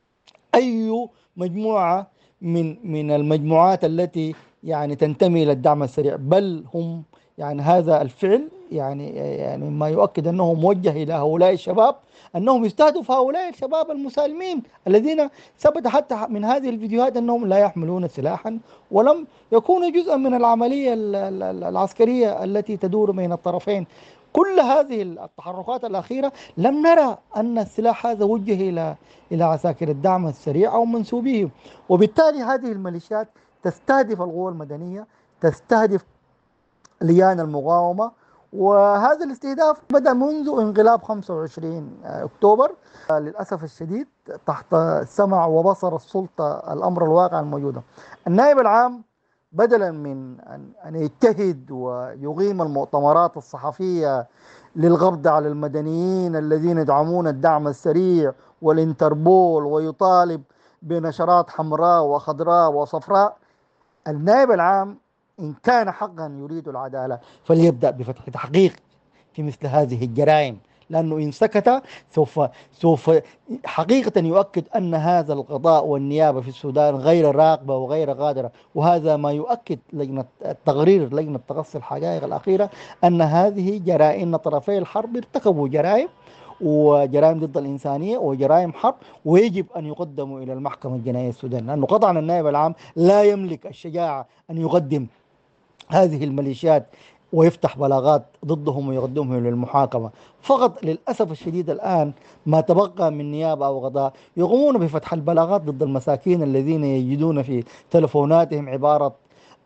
أي مجموعة من من المجموعات التي يعني تنتمي إلى الدعم السريع، بل هم يعني هذا الفعل يعني يعني ما يؤكد أنه موجه إلى هؤلاء الشباب، أنهم يستهدفوا هؤلاء الشباب المسالمين الذين ثبت حتى من هذه الفيديوهات أنهم لا يحملون سلاحا ولم يكونوا جزءا من العملية العسكرية التي تدور بين الطرفين. كل هذه التحركات الأخيرة لم نرى أن السلاح هذا وجه إلى إلى عساكر الدعم السريع أو منسوبيه. وبالتالي هذه الميليشيات تستهدف القوى المدنية، تستهدف لجان المقاومة. وهذا الاستهداف بدأ منذ انقلاب خمسة وعشرين أكتوبر للأسف الشديد تحت سمع وبصر السلطة الأمر الواقع الموجودة. النائب العام بدلا من أن يجتهد ويقيم المؤتمرات الصحفية للقبض على المدنيين الذين يدعمون الدعم السريع والانتربول ويطالب بنشرات حمراء وخضراء وصفراء، النائب العام إن كان حقا يريد العدالة فليبدأ بفتح تحقيق في مثل هذه الجرائم، لأنه إن سكت سوف سوف حقيقة يؤكد أن هذا القضاء والنيابة في السودان غير راقبة وغير قادرة. وهذا ما يؤكد لجنة التقرير، لجنة تقصي الحقائق الأخيرة، أن هذه جرائم طرفي الحرب ارتكبوا جرائم وجرائم ضد الإنسانية وجرائم حرب، ويجب أن يقدموا إلى المحكمة الجنائية السودانية، لأنه قطعا النائب العام لا يملك الشجاعة أن يقدم هذه الميليشيات ويفتح بلاغات ضدهم ويقدمهم للمحاكمة. فقط للأسف الشديد الآن ما تبقى من نيابة أو قضاء يقومون بفتح البلاغات ضد المساكين الذين يجدون في تلفوناتهم عبارة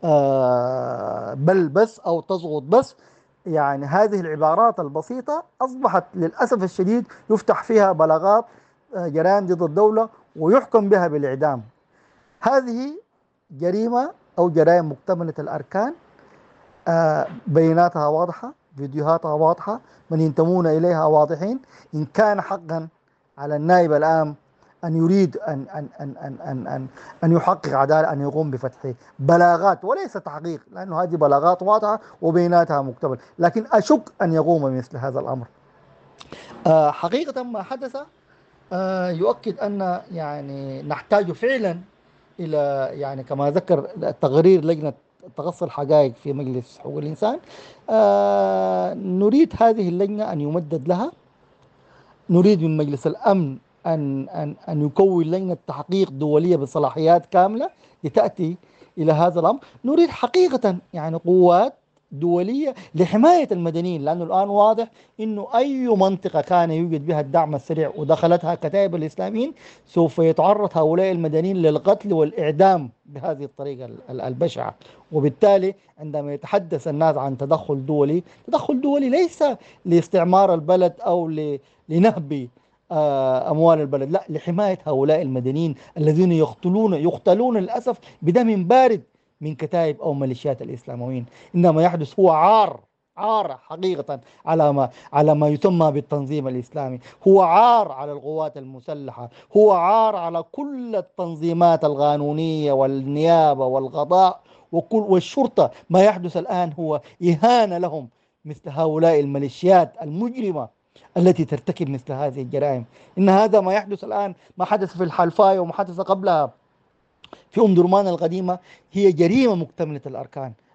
آه بل بس أو تضغط بس. يعني هذه العبارات البسيطة أصبحت للأسف الشديد يفتح فيها بلاغات جرائم ضد الدولة ويحكم بها بالإعدام. هذه جريمة أو جرائم مكتملة الأركان، آه بياناتها واضحة، فيديوهاتها واضحة، من ينتمون إليها واضحين. إن كان حقا على النائب العام أن يريد أن أن أن أن أن أن, أن يحقق عدالة، أن يقوم بفتح بلاغات وليس تحقيق، لأنه هذه بلاغات واضحة وبياناتها مكتملة، لكن أشك أن يقوم بمثل هذا الأمر. آه حقيقة ما حدث آه يؤكد أن يعني نحتاج فعلا إلى يعني كما ذكر تقرير لجنة تقصي الحقائق في مجلس حقوق الإنسان، آه نريد هذه اللجنة أن يمدد لها. نريد من مجلس الأمن أن أن أن يكون لجنة تحقيق دولية بصلاحيات كاملة لتأتي إلى هذا الأمر. نريد حقيقة يعني قوات دولية لحماية المدنيين، لأنه الآن واضح إنه أي منطقة كان يوجد بها الدعم السريع ودخلتها كتائب الإسلاميين سوف يتعرض هؤلاء المدنيين للقتل والإعدام بهذه الطريقة البشعة. وبالتالي عندما يتحدث الناس عن تدخل دولي، تدخل دولي ليس لاستعمار البلد أو لنهب أموال البلد، لا، لحماية هؤلاء المدنيين الذين يقتلون يقتلون للأسف بدم بارد من كتائب أو ميليشيات الإسلاميين. إنما يحدث هو عار عار حقيقة على ما على ما يسمى بالتنظيم الإسلامي، هو عار على القوات المسلحة، هو عار على كل التنظيمات القانونية والنيابة والقضاء وكل والشرطة. ما يحدث الآن هو إهانة لهم، مثل هؤلاء الميليشيات المجرمة التي ترتكب مثل هذه الجرائم. إن هذا ما يحدث الآن، ما حدث في الحلفاية وما حدث قبلها في أم درمان القديمة، هي جريمة مكتملة الأركان.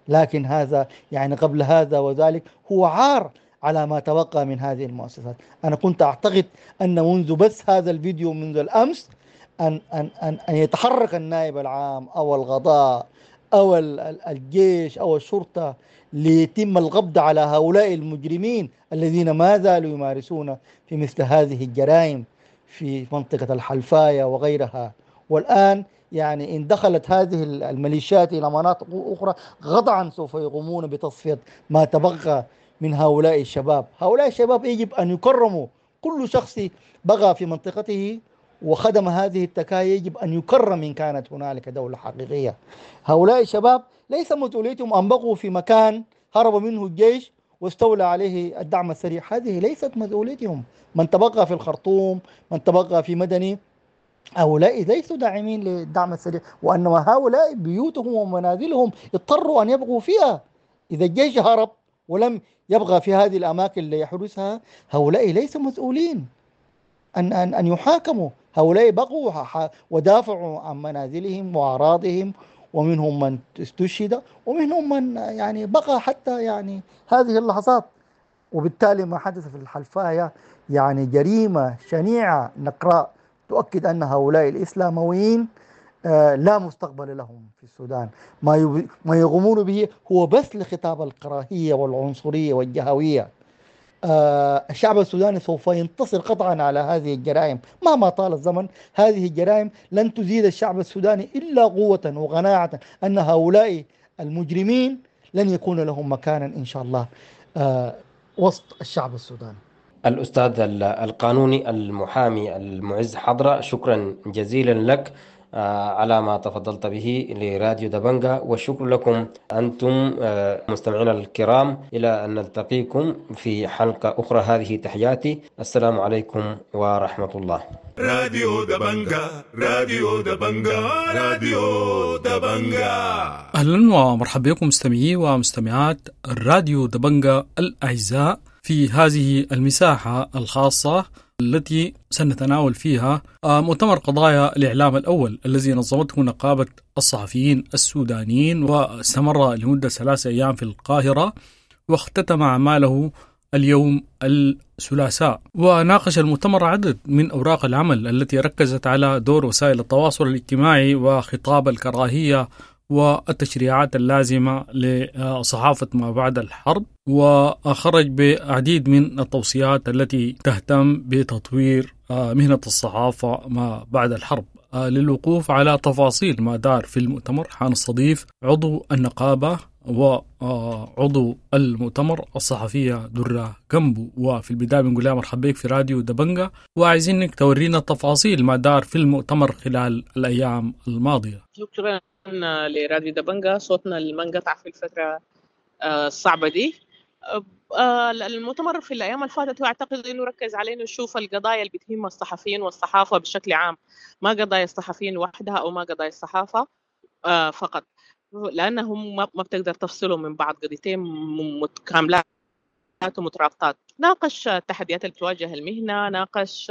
لكن هذا يعني قبل هذا وذلك هو عار على ما تبقى من هذه المؤسسات. أنا كنت أعتقد أن منذ بس هذا الفيديو منذ الأمس أن, أن, أن, أن يتحرك النائب العام أو القضاء أو الجيش أو الشرطة ليتم القبض على هؤلاء المجرمين الذين ما زالوا يمارسون في مثل هذه الجرائم في منطقة الحلفاية وغيرها. والآن يعني إن دخلت هذه الميليشيات إلى مناطق أخرى قطعا سوف يقومون بتصفية ما تبقى من هؤلاء الشباب. هؤلاء الشباب يجب أن يكرموا، كل شخص بقى في منطقته وخدم هذه التكايا يجب أن يكرم إن كانت هنالك دولة حقيقية. هؤلاء الشباب ليس مسؤوليتهم أن بقوا في مكان هرب منه الجيش واستولى عليه الدعم السريع، هذه ليست مسؤوليتهم. من تبقى في الخرطوم، من تبقى في مدني، هؤلاء ليسوا داعمين للدعم السريع، وأنما هؤلاء بيوتهم ومنازلهم اضطروا أن يبقوا فيها. إذا الجيش هرب ولم يبقى في هذه الأماكن اللي يحرسها، هؤلاء ليسوا مسؤولين أن, أن, أن يحاكموا. هؤلاء بقوا ودافعوا عن منازلهم وأراضهم، ومنهم من استشهد ومنهم من يعني بقى حتى يعني هذه اللحظات. وبالتالي ما حدث في الحلفاية يعني جريمة شنيعة نقراء تؤكد أن هؤلاء الإسلامويين لا مستقبل لهم في السودان. ما ما يقومون به هو بس لخطاب الكراهية والعنصرية والجهوية. الشعب السوداني سوف ينتصر قطعا على هذه الجرائم مهما طال الزمن. هذه الجرائم لن تزيد الشعب السوداني إلا قوة وقناعة أن هؤلاء المجرمين لن يكون لهم مكانا إن شاء الله وسط الشعب السوداني. الأستاذ القانوني المحامي المعز حضرة، شكرا جزيلا لك على ما تفضلت به لراديو دبنجا، والشكر لكم أنتم مستمعينا الكرام. إلى أن نلتقيكم في حلقة أخرى. هذه تحياتي، السلام عليكم ورحمة الله. راديو دبنجا، راديو دبنجا، راديو دبنجا. أهلا ومرحبا بكم مستمعي ومستمعات الراديو دبنجا الأعزاء في هذه المساحة الخاصة التي سنتناول فيها مؤتمر قضايا الإعلام الأول الذي نظمته نقابة الصحفيين السودانيين، واستمر لمدة ثلاثة أيام في القاهرة، واختتم أعماله اليوم الثلاثاء. وناقش المؤتمر عدد من أوراق العمل التي ركزت على دور وسائل التواصل الاجتماعي وخطاب الكراهية والتشريعات اللازمة لصحافة ما بعد الحرب، وخرج بعديد من التوصيات التي تهتم بتطوير مهنة الصحافة ما بعد الحرب. للوقوف على تفاصيل ما دار في المؤتمر حنستضيف عضو النقابة وعضو المؤتمر الصحفية درة جنبو. وفي البداية بنقول لها مرحبا بك في راديو دبنجا، وعايزينك تورينا تفاصيل ما دار في المؤتمر خلال الأيام الماضية. شكرا لراديو دبنجا، صوتنا اللي منقطع في الفترة الصعبة دي. المؤتمر في الأيام اللي فاتت أعتقد أنه ركز على أنه نشوف القضايا اللي بتهم الصحفيين والصحافة بشكل عام، ما قضايا الصحفيين وحدها أو ما قضايا الصحافة فقط، لأنهم ما بتقدر تفصلهم من بعض، قضيتين متكاملات ومترابطات. ناقش التحديات اللي بتواجه المهنة، ناقش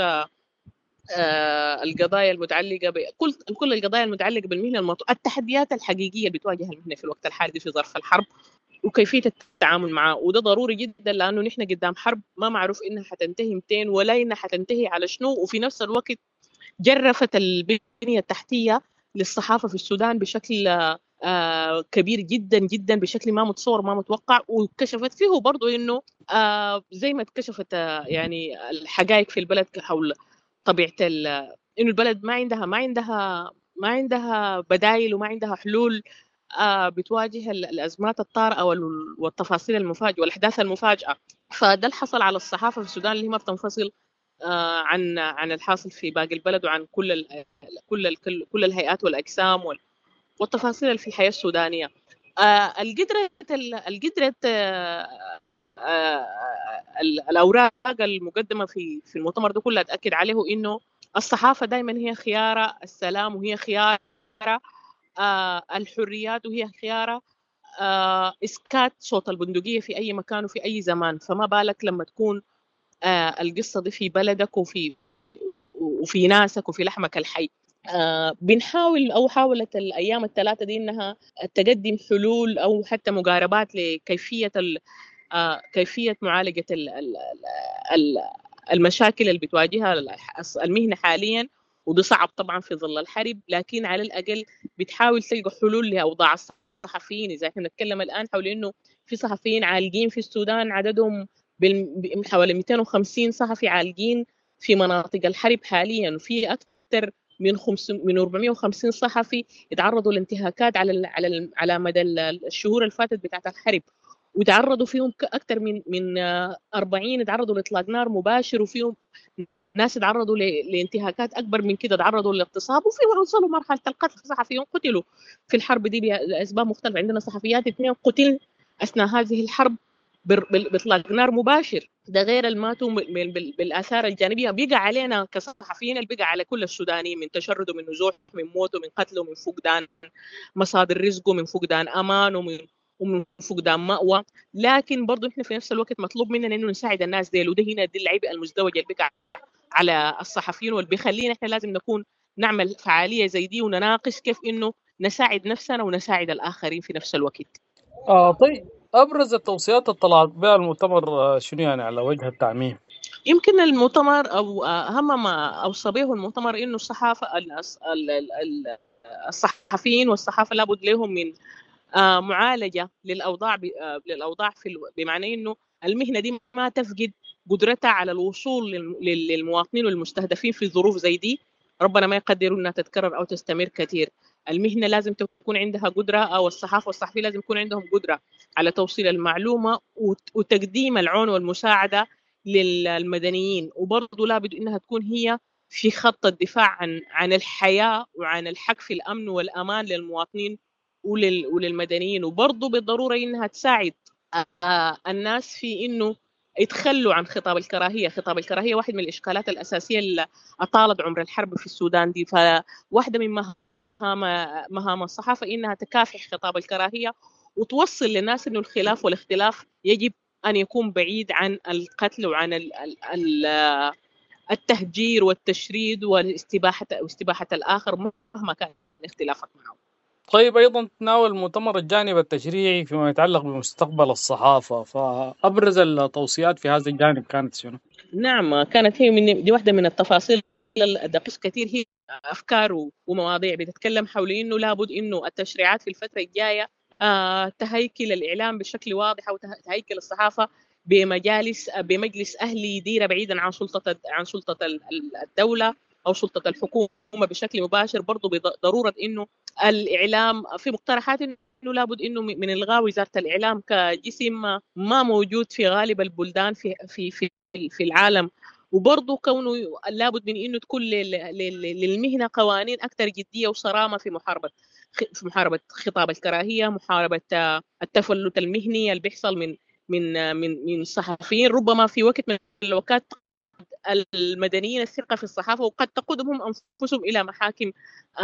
آه القضايا المتعلقة بكل كل القضايا المتعلقة بالمهنة، المط... التحديات الحقيقية اللي بتواجه المهنة في الوقت الحالي في ظرف الحرب وكيفية التعامل معه. وده ضروري جدا لأنه نحن قدام حرب ما معروف إنها حتنتهي متين ولا إنها حتنتهي على شنو، وفي نفس الوقت جرفت البنية التحتية للصحافة في السودان بشكل آه كبير جدا جدا، بشكل ما متصور ما متوقع. وكشفت فيه برضو إنه آه زي ما اتكشفت آه يعني الحقائق في البلد حول طبيعة إنه البلد ما عندها ما عندها ما عندها بدائل وما عندها حلول آه بتواجه الأزمات الطارئة والتفاصيل المفاجئة والأحداث المفاجئة. فده اللي حصل على الصحافة في السودان اللي هي ما بتنفصل آه عن عن الحاصل في باقي البلد وعن كل ال كل ال كل الهيئات والأجسام والتفاصيل اللي في الحياة السودانية. آه القدرة القدرة آه آه الأوراق المقدمة في في المؤتمر ده كلها تأكد عليه إنه الصحافة دائما هي خيارة السلام، وهي خيارة آه الحريات، وهي خيارة آه إسكات صوت البندقية في أي مكان وفي أي زمان. فما بالك لما تكون آه القصة دي في بلدك وفي وفي ناسك وفي لحمك الحي. آه بنحاول أو حاولت الأيام الثلاثة دي إنها تقدم حلول أو حتى مقاربات لكيفية آه كيفية معالجة ال ال ال المشاكل اللي بتواجهها المهنة حاليا، وده صعب طبعا في ظل الحرب، لكن على الأقل بتحاول تلقى حلول لأوضاع الصحفيين. إذا احنا نتكلم الآن حول إنه في صحفيين عالقين في السودان عددهم حوالي مئتين وخمسين صحفي عالقين في مناطق الحرب حاليا، وفي أكثر من من أربعمئة وخمسين صحفي يتعرضوا لانتهاكات على على على مدى الشهور اللي فاتت بتاعت الحرب، وتعرضوا فيهم أكثر من من أربعين يتعرضوا لإطلاق نار مباشر، وفيهم ناس تعرضوا لانتهاكات أكبر من كده، تعرضوا للاغتصاب، وفي وصلوا مرحلة القتل. صحفيين قتلوا في الحرب دي بأسباب مختلفة. عندنا صحفيات اثنين قتل أثناء هذه الحرب بإطلاق نار مباشر، ده غير الماتوا بالآثار الجانبية. بيقع علينا كصحفيين اللي بيقع على كل السودانيين، من تشرده، من نزوح، من موته، من قتله، من فقدان مصادر رزقه، من فقدان أمان، ومن ومن فقدان مأوى. لكن برضو احنا في نفس الوقت مطلوب مننا انه نساعد الناس ديل، وده هنا دي العبء المزدوج اللي بيقع على الصحفيين، واللي بيخلينا احنا لازم نكون نعمل فعالية زي دي ونناقش كيف انه نساعد نفسنا ونساعد الآخرين في نفس الوقت. آه طيب، أبرز التوصيات اللي طلعت بها المؤتمر شنو يعني على وجه التعميم؟ يمكن المؤتمر أو أهم ما أوصى به المؤتمر إنه الصحافة الصحفيين والصحافة لابد لهم من معالجة للأوضاع للأوضاع في بمعنى إنه المهنة دي ما تفقد قدرتها على الوصول للمواطنين والمستهدفين في ظروف زي دي، ربنا ما يقدر إنها تتكرر أو تستمر كثير. المهنة لازم تكون عندها قدرة، أو الصحافة والصحفيين لازم يكون عندهم قدرة على توصيل المعلومة وتقديم العون والمساعدة للمدنيين، وبرضه لابد إنها تكون هي في خط الدفاع عن عن الحياة وعن الحق في الأمن والأمان للمواطنين ولل وللمدنيين، وبرضه بالضرورة إنها تساعد الناس في إنه يتخلوا عن خطاب الكراهية. خطاب الكراهية واحد من الإشكالات الأساسية اللي أطالت عمر الحرب في السودان دي، فواحدة من مهام مهام الصحافة إنها تكافح خطاب الكراهية وتوصل للناس إنه الخلاف والاختلاف يجب أن يكون بعيد عن القتل وعن ال ال التهجير والتشريد واستباحة واستباحة الآخر مهما كان اختلافك معه. طيب، أيضا تناول المؤتمر الجانب التشريعي فيما يتعلق بمستقبل الصحافة، فأبرز التوصيات في هذا الجانب كانت شنو؟ نعم، كانت هي من دي واحدة من التفاصيل الدقيقة كثير، هي أفكار ومواضيع بتتكلم حول إنه لابد إنه التشريعات في الفترة الجاية آه تهيكل الإعلام بشكل واضح، أو تهيكل الصحافة بمجالس بمجلس أهلي يدير بعيدا عن سلطة عن سلطة الدولة أو سلطة الحكومة بشكل مباشر. برضو بضرورة إنه الإعلام في مقترحات إنه لابد إنه من إلغاء وزارة الإعلام كجسم ما موجود في غالب البلدان في في في في العالم، وبرضو كونه لابد من إنه تكون للمهنة قوانين أكثر جدية وصرامة في محاربة في محاربة خطاب الكراهية، محاربة التفلت المهني اللي بيحصل من من من من صحفيين ربما في وقت من الوقت المدنيين الثقة في الصحافة، وقد تقودهم أنفسهم إلى محاكم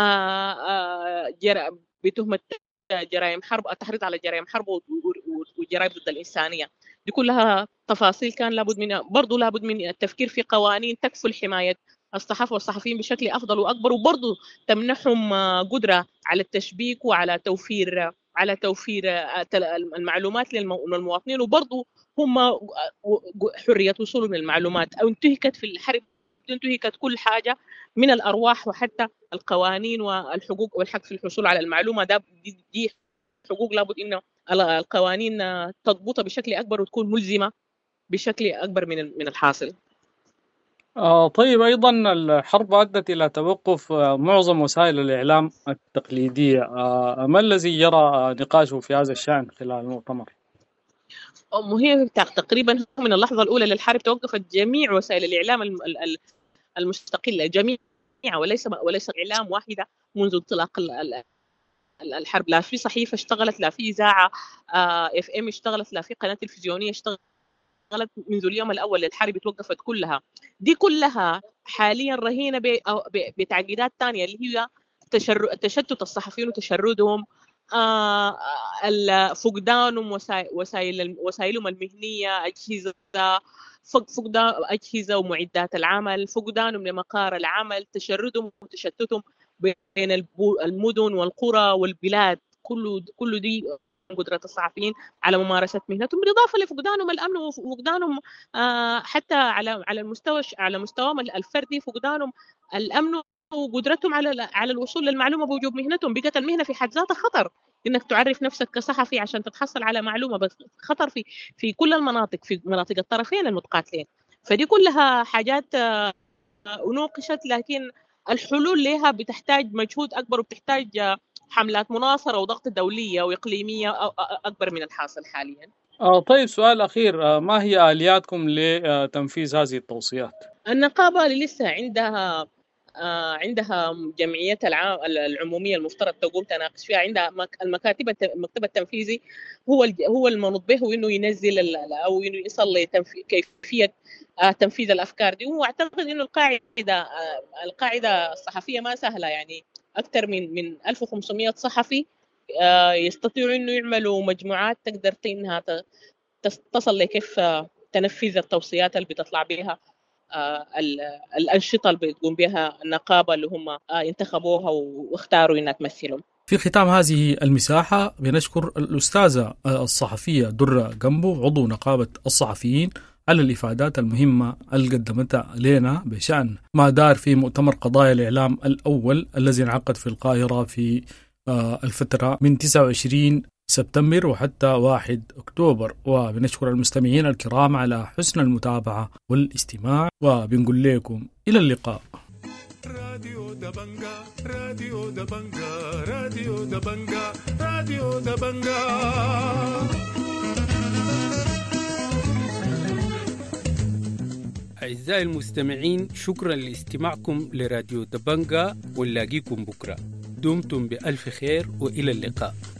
بتهمة جرائم حرب، التحريض على جرائم حرب وجرائم ضد الإنسانية. دي كلها تفاصيل كان لابد من برضو لابد من التفكير في قوانين تكفل حماية الصحافة والصحفيين بشكل أفضل وأكبر، وبرضو تمنحهم قدرة على التشبيك وعلى توفير على توفير المعلومات للمواطنين، وبرضو هم حرية وصولهم للمعلومات. أو انتهكت في الحرب انتهكت كل حاجة من الأرواح وحتى القوانين والحقوق والحق في الحصول على المعلومة. ده دي حقوق لابد إنه القوانين تضبطها بشكل أكبر وتكون ملزمة بشكل أكبر من من الحاصل. آه طيب، أيضا الحرب أدت إلى توقف معظم وسائل الإعلام التقليدية، آه ما الذي جرى نقاشه في هذا الشأن خلال المؤتمر؟ وهي تقريبا من اللحظة الأولى للحرب توقفت جميع وسائل الإعلام المستقلة، جميع وليس وليس إعلام واحدة منذ انطلاق الحرب. لا في صحيفة اشتغلت، لا في إذاعة اف ام اشتغلت، لا في قناة تلفزيونية اشتغلت منذ اليوم الأول للحرب، توقفت كلها. دي كلها حاليا رهينة بتعقيدات تانية اللي هي تشتت الصحفيين وتشردهم، فقدانهم وسائل وسائلهم المهنية، أجهزة فقدان أجهزة ومعدات العمل، فقدانهم لمقار العمل، تشردهم وتشتتهم بين المدن والقرى والبلاد. كله كله دي قدرة الصحفيين على ممارسة مهنتهم، بالإضافة لفقدانهم الأمن وفقدانهم حتى على على المستوى على مستواهم الفردي، فقدانهم الأمن وقدرتهم على على الوصول للمعلومة بوجوب مهنتهم. بقت المهنة في حد ذاتها خطر، إنك تعرف نفسك كصحفي عشان تتحصل على معلومة، بس خطر في في كل المناطق، في مناطق الطرفين المتقاتلين. فدي كلها حاجات نوقشت، لكن الحلول لها بتحتاج مجهود أكبر، وبتحتاج حملات مناصرة وضغط دولية وإقليمية أكبر من الحاصل حاليا. آه طيب، سؤال أخير، آه ما هي آلياتكم لتنفيذ هذه التوصيات؟ النقابة اللي لسه عندها آه عندها جمعية العام العمومية المفترض تقوم تناقش فيها، عندها المكاتب المكتب التنفيذي هو هو المنوط به، وإنه ينزل أو إنه يصل لكيفية آه تنفيذ الأفكار دي. وأعتقد إنه القاعدة آه القاعدة الصحفية ما سهلة، يعني أكثر من من ألف وخمسمائة صحفي آه يستطيعوا إنه يعملوا مجموعات تقدر إنها تصل لكيف تنفذ التوصيات اللي بتطلع بها آه الأنشطة اللي بتقوم بها النقابة اللي هم آه انتخبوها واختاروا إنها تمثلهم. في ختام هذه المساحة بنشكر الأستاذة الصحفية درة جنبو، عضو نقابة الصحفيين، على الإفادات المهمة اللي قدمتها لنا بشأن ما دار في مؤتمر قضايا الإعلام الأول الذي انعقد في القاهرة في آه الفترة من تسعة وعشرين سبتمبر وحتى واحد أكتوبر. وبنشكر المستمعين الكرام على حسن المتابعة والاستماع، وبنقول لكم إلى اللقاء. راديو دبنجا راديو دبنجا راديو دبنجا راديو دبنجا. أعزائي المستمعين، شكرا لاستماعكم لراديو دبنجا، ونلاقيكم بكرة. دمتم بألف خير وإلى اللقاء.